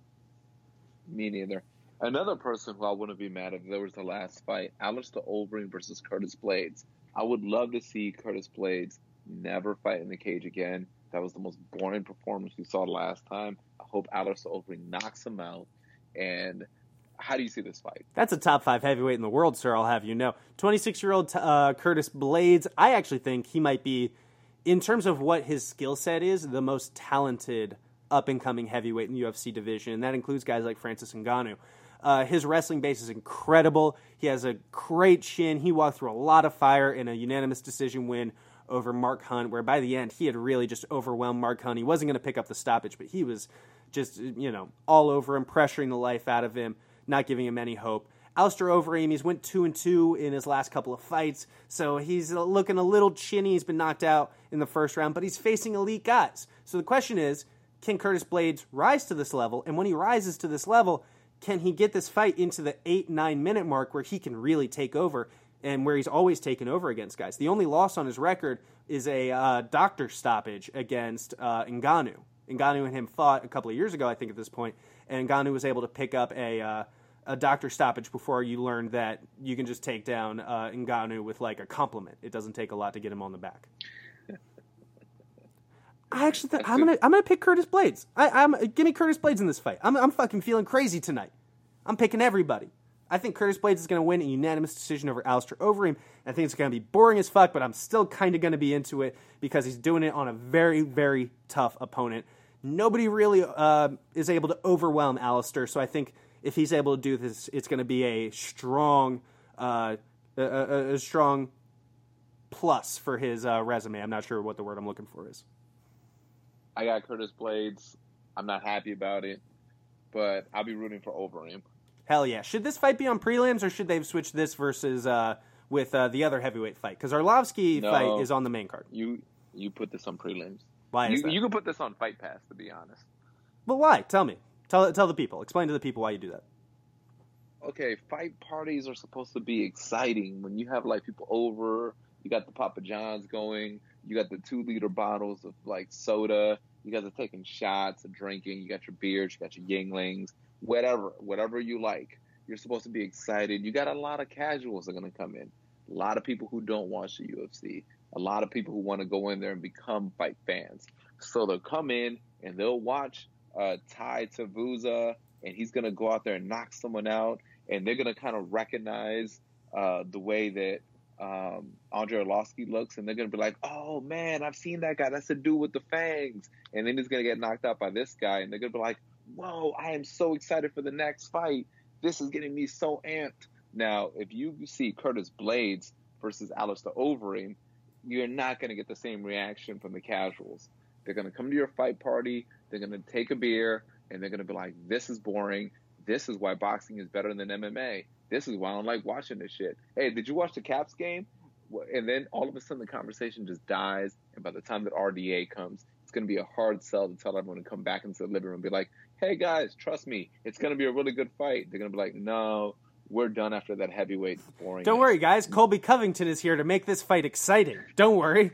Speaker 3: Me neither. Another person who I wouldn't be mad if there was the last fight, Alistair Overeem versus Curtis Blades. I would love to see Curtis Blades never fight in the cage again. That was the most boring performance we saw last time. I hope Alistair Overeem knocks him out. And how do you see this fight?
Speaker 2: That's a top five heavyweight in the world, sir, I'll have you know. twenty-six-year-old uh, Curtis Blades, I actually think he might be, in terms of what his skill set is, the most talented up-and-coming heavyweight in the U F C division, and that includes guys like Francis Ngannou. Uh, his wrestling base is incredible. He has a great chin. He walked through a lot of fire in a unanimous decision win over Mark Hunt, where by the end he had really just overwhelmed Mark Hunt. He wasn't going to pick up the stoppage, but he was just, you know, all over him, pressuring the life out of him, not giving him any hope. Alistair Overeem, he's went two and two in his last couple of fights, so he's looking a little chinny. He's been knocked out in the first round, but he's facing elite guys. So the question is, can Curtis Blaydes rise to this level? And when he rises to this level, can he get this fight into the eight, nine minute mark where he can really take over and where he's always taken over against guys? The only loss on his record is a uh, doctor stoppage against uh, Ngannou. Ngannou and him fought a couple of years ago, I think, at this point, and Ngannou was able to pick up a uh, a doctor stoppage before you learned that you can just take down uh, Ngannou with like a compliment. It doesn't take a lot to get him on the back. I actually th- I'm gonna I'm gonna pick Curtis Blaydes. I, I'm give me Curtis Blaydes in this fight. I'm I'm fucking feeling crazy tonight. I'm picking everybody. I think Curtis Blaydes is gonna win a unanimous decision over Alistair Overeem. I think it's gonna be boring as fuck, but I'm still kind of gonna be into it because he's doing it on a very very tough opponent. Nobody really uh, is able to overwhelm Alistair, so I think if he's able to do this, it's gonna be a strong uh, a, a, a strong plus for his uh, resume. I'm not sure what the word I'm looking for is.
Speaker 3: I got Curtis Blaydes. I'm not happy about it, but I'll be rooting for Overeem.
Speaker 2: Hell yeah. Should this fight be on prelims, or should they have switched this versus uh, with uh, the other heavyweight fight? Because Arlovsky
Speaker 3: no,
Speaker 2: fight is on the main card.
Speaker 3: You you put this on prelims.
Speaker 2: Why is
Speaker 3: you,
Speaker 2: that?
Speaker 3: You can put this on Fight Pass, to be honest.
Speaker 2: But why? Tell me. Tell tell the people. Explain to the people why you do that.
Speaker 3: Okay, fight parties are supposed to be exciting. When you have like people over, you got the Papa John's going, you got the two liter bottles of like soda. You guys are taking shots and drinking. You got your beers, you got your Yinglings, whatever, whatever you like. You're supposed to be excited. You got a lot of casuals that are going to come in. A lot of people who don't watch the U F C. A lot of people who want to go in there and become fight fans. So they'll come in and they'll watch uh, Tai Tavuza, and he's going to go out there and knock someone out. And they're going to kind of recognize uh, the way that Um, Andre Arlovsky looks, and they're going to be like, oh, man, I've seen that guy. That's the dude with the fangs. And then he's going to get knocked out by this guy, and they're going to be like, whoa, I am so excited for the next fight. This is getting me so amped. Now, if you see Curtis Blaydes versus Alistair Overeem, you're not going to get the same reaction from the casuals. They're going to come to your fight party, they're going to take a beer, and they're going to be like, this is boring. This is why boxing is better than M M A. This is why I don't like watching this shit. Hey, did you watch the Caps game? And then all of a sudden the conversation just dies. And by the time that R D A comes, it's going to be a hard sell to tell everyone to come back into the living room and be like, hey, guys, trust me. It's going to be a really good fight. They're going to be like, no, we're done after that heavyweight boring.
Speaker 2: Don't worry, guys. Colby Covington is here to make this fight exciting. Don't worry.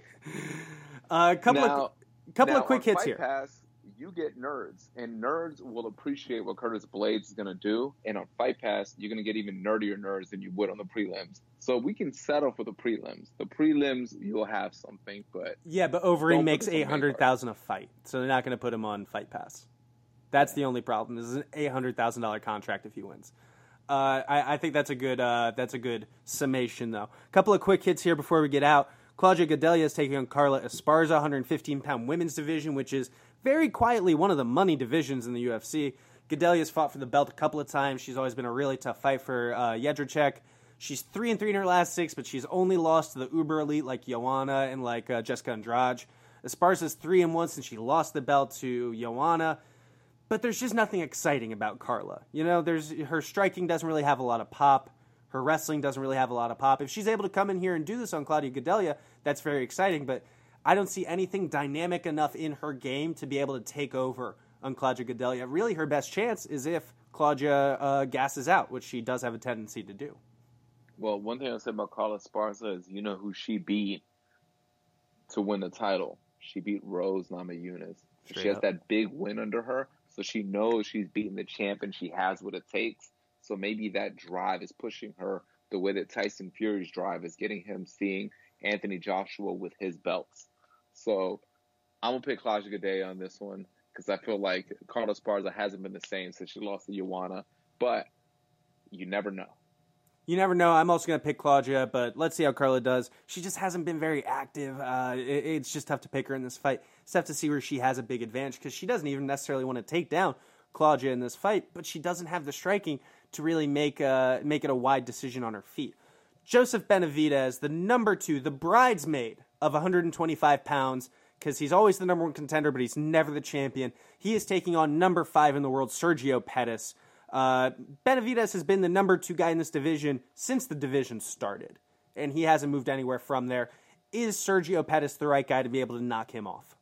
Speaker 2: A uh, couple,
Speaker 3: now,
Speaker 2: of, couple
Speaker 3: now,
Speaker 2: of quick
Speaker 3: on
Speaker 2: hits
Speaker 3: Fight
Speaker 2: here.
Speaker 3: Pass, you get nerds, and nerds will appreciate what Curtis Blaydes is going to do. And on Fight Pass, you're going to get even nerdier nerds than you would on the prelims. So we can settle for the prelims. The prelims, you'll have something, but
Speaker 2: yeah, but Overeem
Speaker 3: don't
Speaker 2: makes
Speaker 3: put this on
Speaker 2: eight hundred thousand dollars a fight, so they're not going to put him on Fight Pass. That's the only problem. This is an eight hundred thousand dollars contract if he wins. Uh, I, I think that's a good uh, that's a good summation, though. A couple of quick hits here before we get out. Claudia Gadelha is taking on Carla Esparza, one hundred fifteen pound women's division, which is very quietly one of the money divisions in the U F C. Gadelha has fought for the belt a couple of times. She's always been a really tough fight for uh, Jedrzejczyk. She's three and three in her last six, but she's only lost to the uber elite like Joanna and like uh, Jessica Andrade. Esparza's three and one since she lost the belt to Joanna. But there's just nothing exciting about Carla. You know, there's her striking doesn't really have a lot of pop. Her wrestling doesn't really have a lot of pop. If she's able to come in here and do this on Claudia Gadelha, that's very exciting. But I don't see anything dynamic enough in her game to be able to take over on Claudia Gadelha. Really, her best chance is if Claudia uh, gasses out, which she does have a tendency to do.
Speaker 3: Well, one thing I'll say about Carla Esparza is you know who she beat to win the title. She beat Rose Namajunas.
Speaker 2: Straight
Speaker 3: She has
Speaker 2: up.
Speaker 3: that big win under her, so she knows she's beating the champ and she has what it takes. So maybe that drive is pushing her the way that Tyson Fury's drive is getting him seeing Anthony Joshua with his belts. So I'm going to pick Claudia Gadelha on this one because I feel like Carla Esparza hasn't been the same since she lost to Joanna. But you never know.
Speaker 2: You never know. I'm also going to pick Claudia, but let's see how Carla does. She just hasn't been very active. Uh, it, it's just tough to pick her in this fight. It's tough to see where she has a big advantage because she doesn't even necessarily want to take down Claudia in this fight, but she doesn't have the striking to really make uh, make it a wide decision on her feet. Joseph Benavidez, the number two, the bridesmaid of one hundred twenty-five pounds, because he's always the number one contender, but he's never the champion. He is taking on number five in the world, Sergio Pettis. Uh, Benavidez has been the number two guy in this division since the division started, and he hasn't moved anywhere from there. Is Sergio Pettis the right guy to be able to knock him off?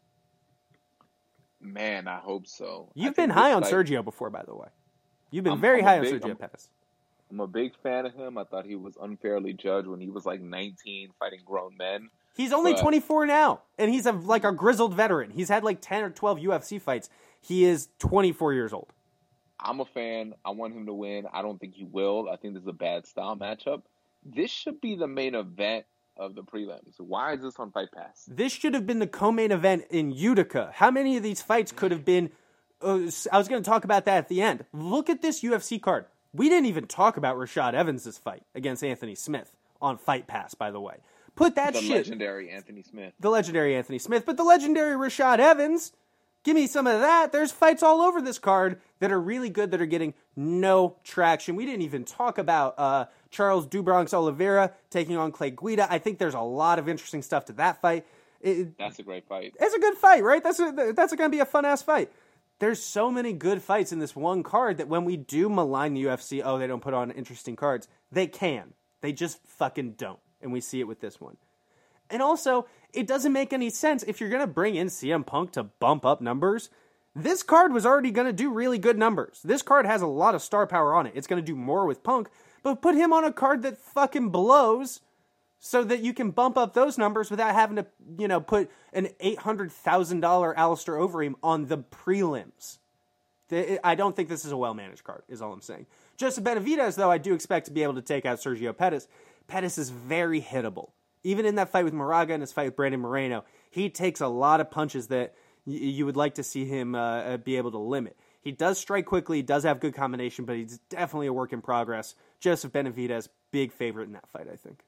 Speaker 3: Man, I hope so.
Speaker 2: You've been high on fight... Sergio before, by the way. You've been I'm, very I'm high big, on Sergio
Speaker 3: I'm,
Speaker 2: Pettis.
Speaker 3: I'm a big fan of him. I thought he was unfairly judged when he was like nineteen fighting grown men.
Speaker 2: He's only
Speaker 3: but...
Speaker 2: twenty-four now, and he's a, like a grizzled veteran. He's had like ten or twelve U F C fights. He is twenty-four years old.
Speaker 3: I'm a fan. I want him to win. I don't think he will. I think this is a bad style matchup. This should be the main event of the prelims. Why is this on Fight Pass?
Speaker 2: This should have been the co-main event in Utica. How many of these fights could have been... Uh, I was going to talk about that at the end. Look at this U F C card. We didn't even talk about Rashad Evans' fight against Anthony Smith on Fight Pass, by the way. Put that
Speaker 3: the
Speaker 2: shit...
Speaker 3: The legendary Anthony Smith.
Speaker 2: The legendary Anthony Smith. But the legendary Rashad Evans... Give me some of that. There's fights all over this card that are really good that are getting no traction. We didn't even talk about uh, Charles Dubronx Oliveira taking on Clay Guida. I think there's a lot of interesting stuff to that fight. It,
Speaker 3: that's a great fight.
Speaker 2: It's a good fight, right? That's a, that's going to be a fun-ass fight. There's so many good fights in this one card that when we do malign the U F C, oh, they don't put on interesting cards. They can. They just fucking don't. And we see it with this one. And also, it doesn't make any sense if you're going to bring in C M Punk to bump up numbers. This card was already going to do really good numbers. This card has a lot of star power on it. It's going to do more with Punk, but put him on a card that fucking blows so that you can bump up those numbers without having to, you know, put an eight hundred thousand dollars Alistair Overeem on the prelims. I don't think this is a well-managed card, is all I'm saying. Joseph Benavidez, though, I do expect to be able to take out Sergio Pettis. Pettis is very hittable. Even in that fight with Moraga and his fight with Brandon Moreno, he takes a lot of punches that y- you would like to see him uh, be able to limit. He does strike quickly, does have good combination, but he's definitely a work in progress. Joseph Benavidez, big favorite in that fight, I think.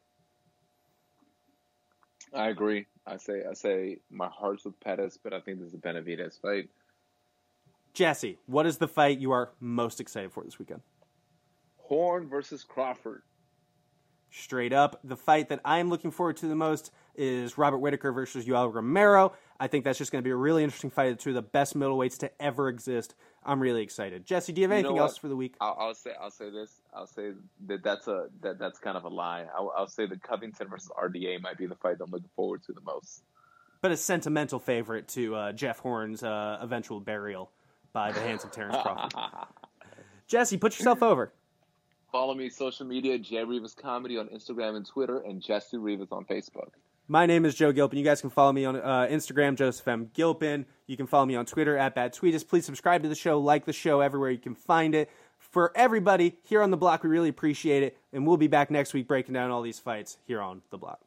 Speaker 3: I agree. I say I say my heart's with Pettis, but I think this is a Benavidez fight.
Speaker 2: Jesse, what is the fight you are most excited for this weekend?
Speaker 3: Horn versus Crawford.
Speaker 2: Straight up, the fight that I'm looking forward to the most is Robert Whittaker versus Yoel Romero. I think that's just going to be a really interesting fight of two of the best middleweights to ever exist. I'm really excited. Jesse, do you have anything
Speaker 3: you know
Speaker 2: else for the week?
Speaker 3: I'll, I'll say I'll say this. I'll say that that's a that that's kind of a lie. I'll, I'll say that Covington versus R D A might be the fight I'm looking forward to the most.
Speaker 2: But a sentimental favorite to uh, Jeff Horn's uh, eventual burial by the hands of Terrence Crawford. Jesse, put yourself over.
Speaker 3: Follow me social media, Jay Rivas Comedy on Instagram and Twitter, and Jesse Rivas on Facebook.
Speaker 2: My name is Joe Gilpin. You guys can follow me on uh, Instagram, Joseph M. Gilpin. You can follow me on Twitter at Bad Tweetus. Please subscribe to the show, like the show everywhere you can find it. For everybody here on The Block, we really appreciate it. And we'll be back next week breaking down all these fights here on The Block.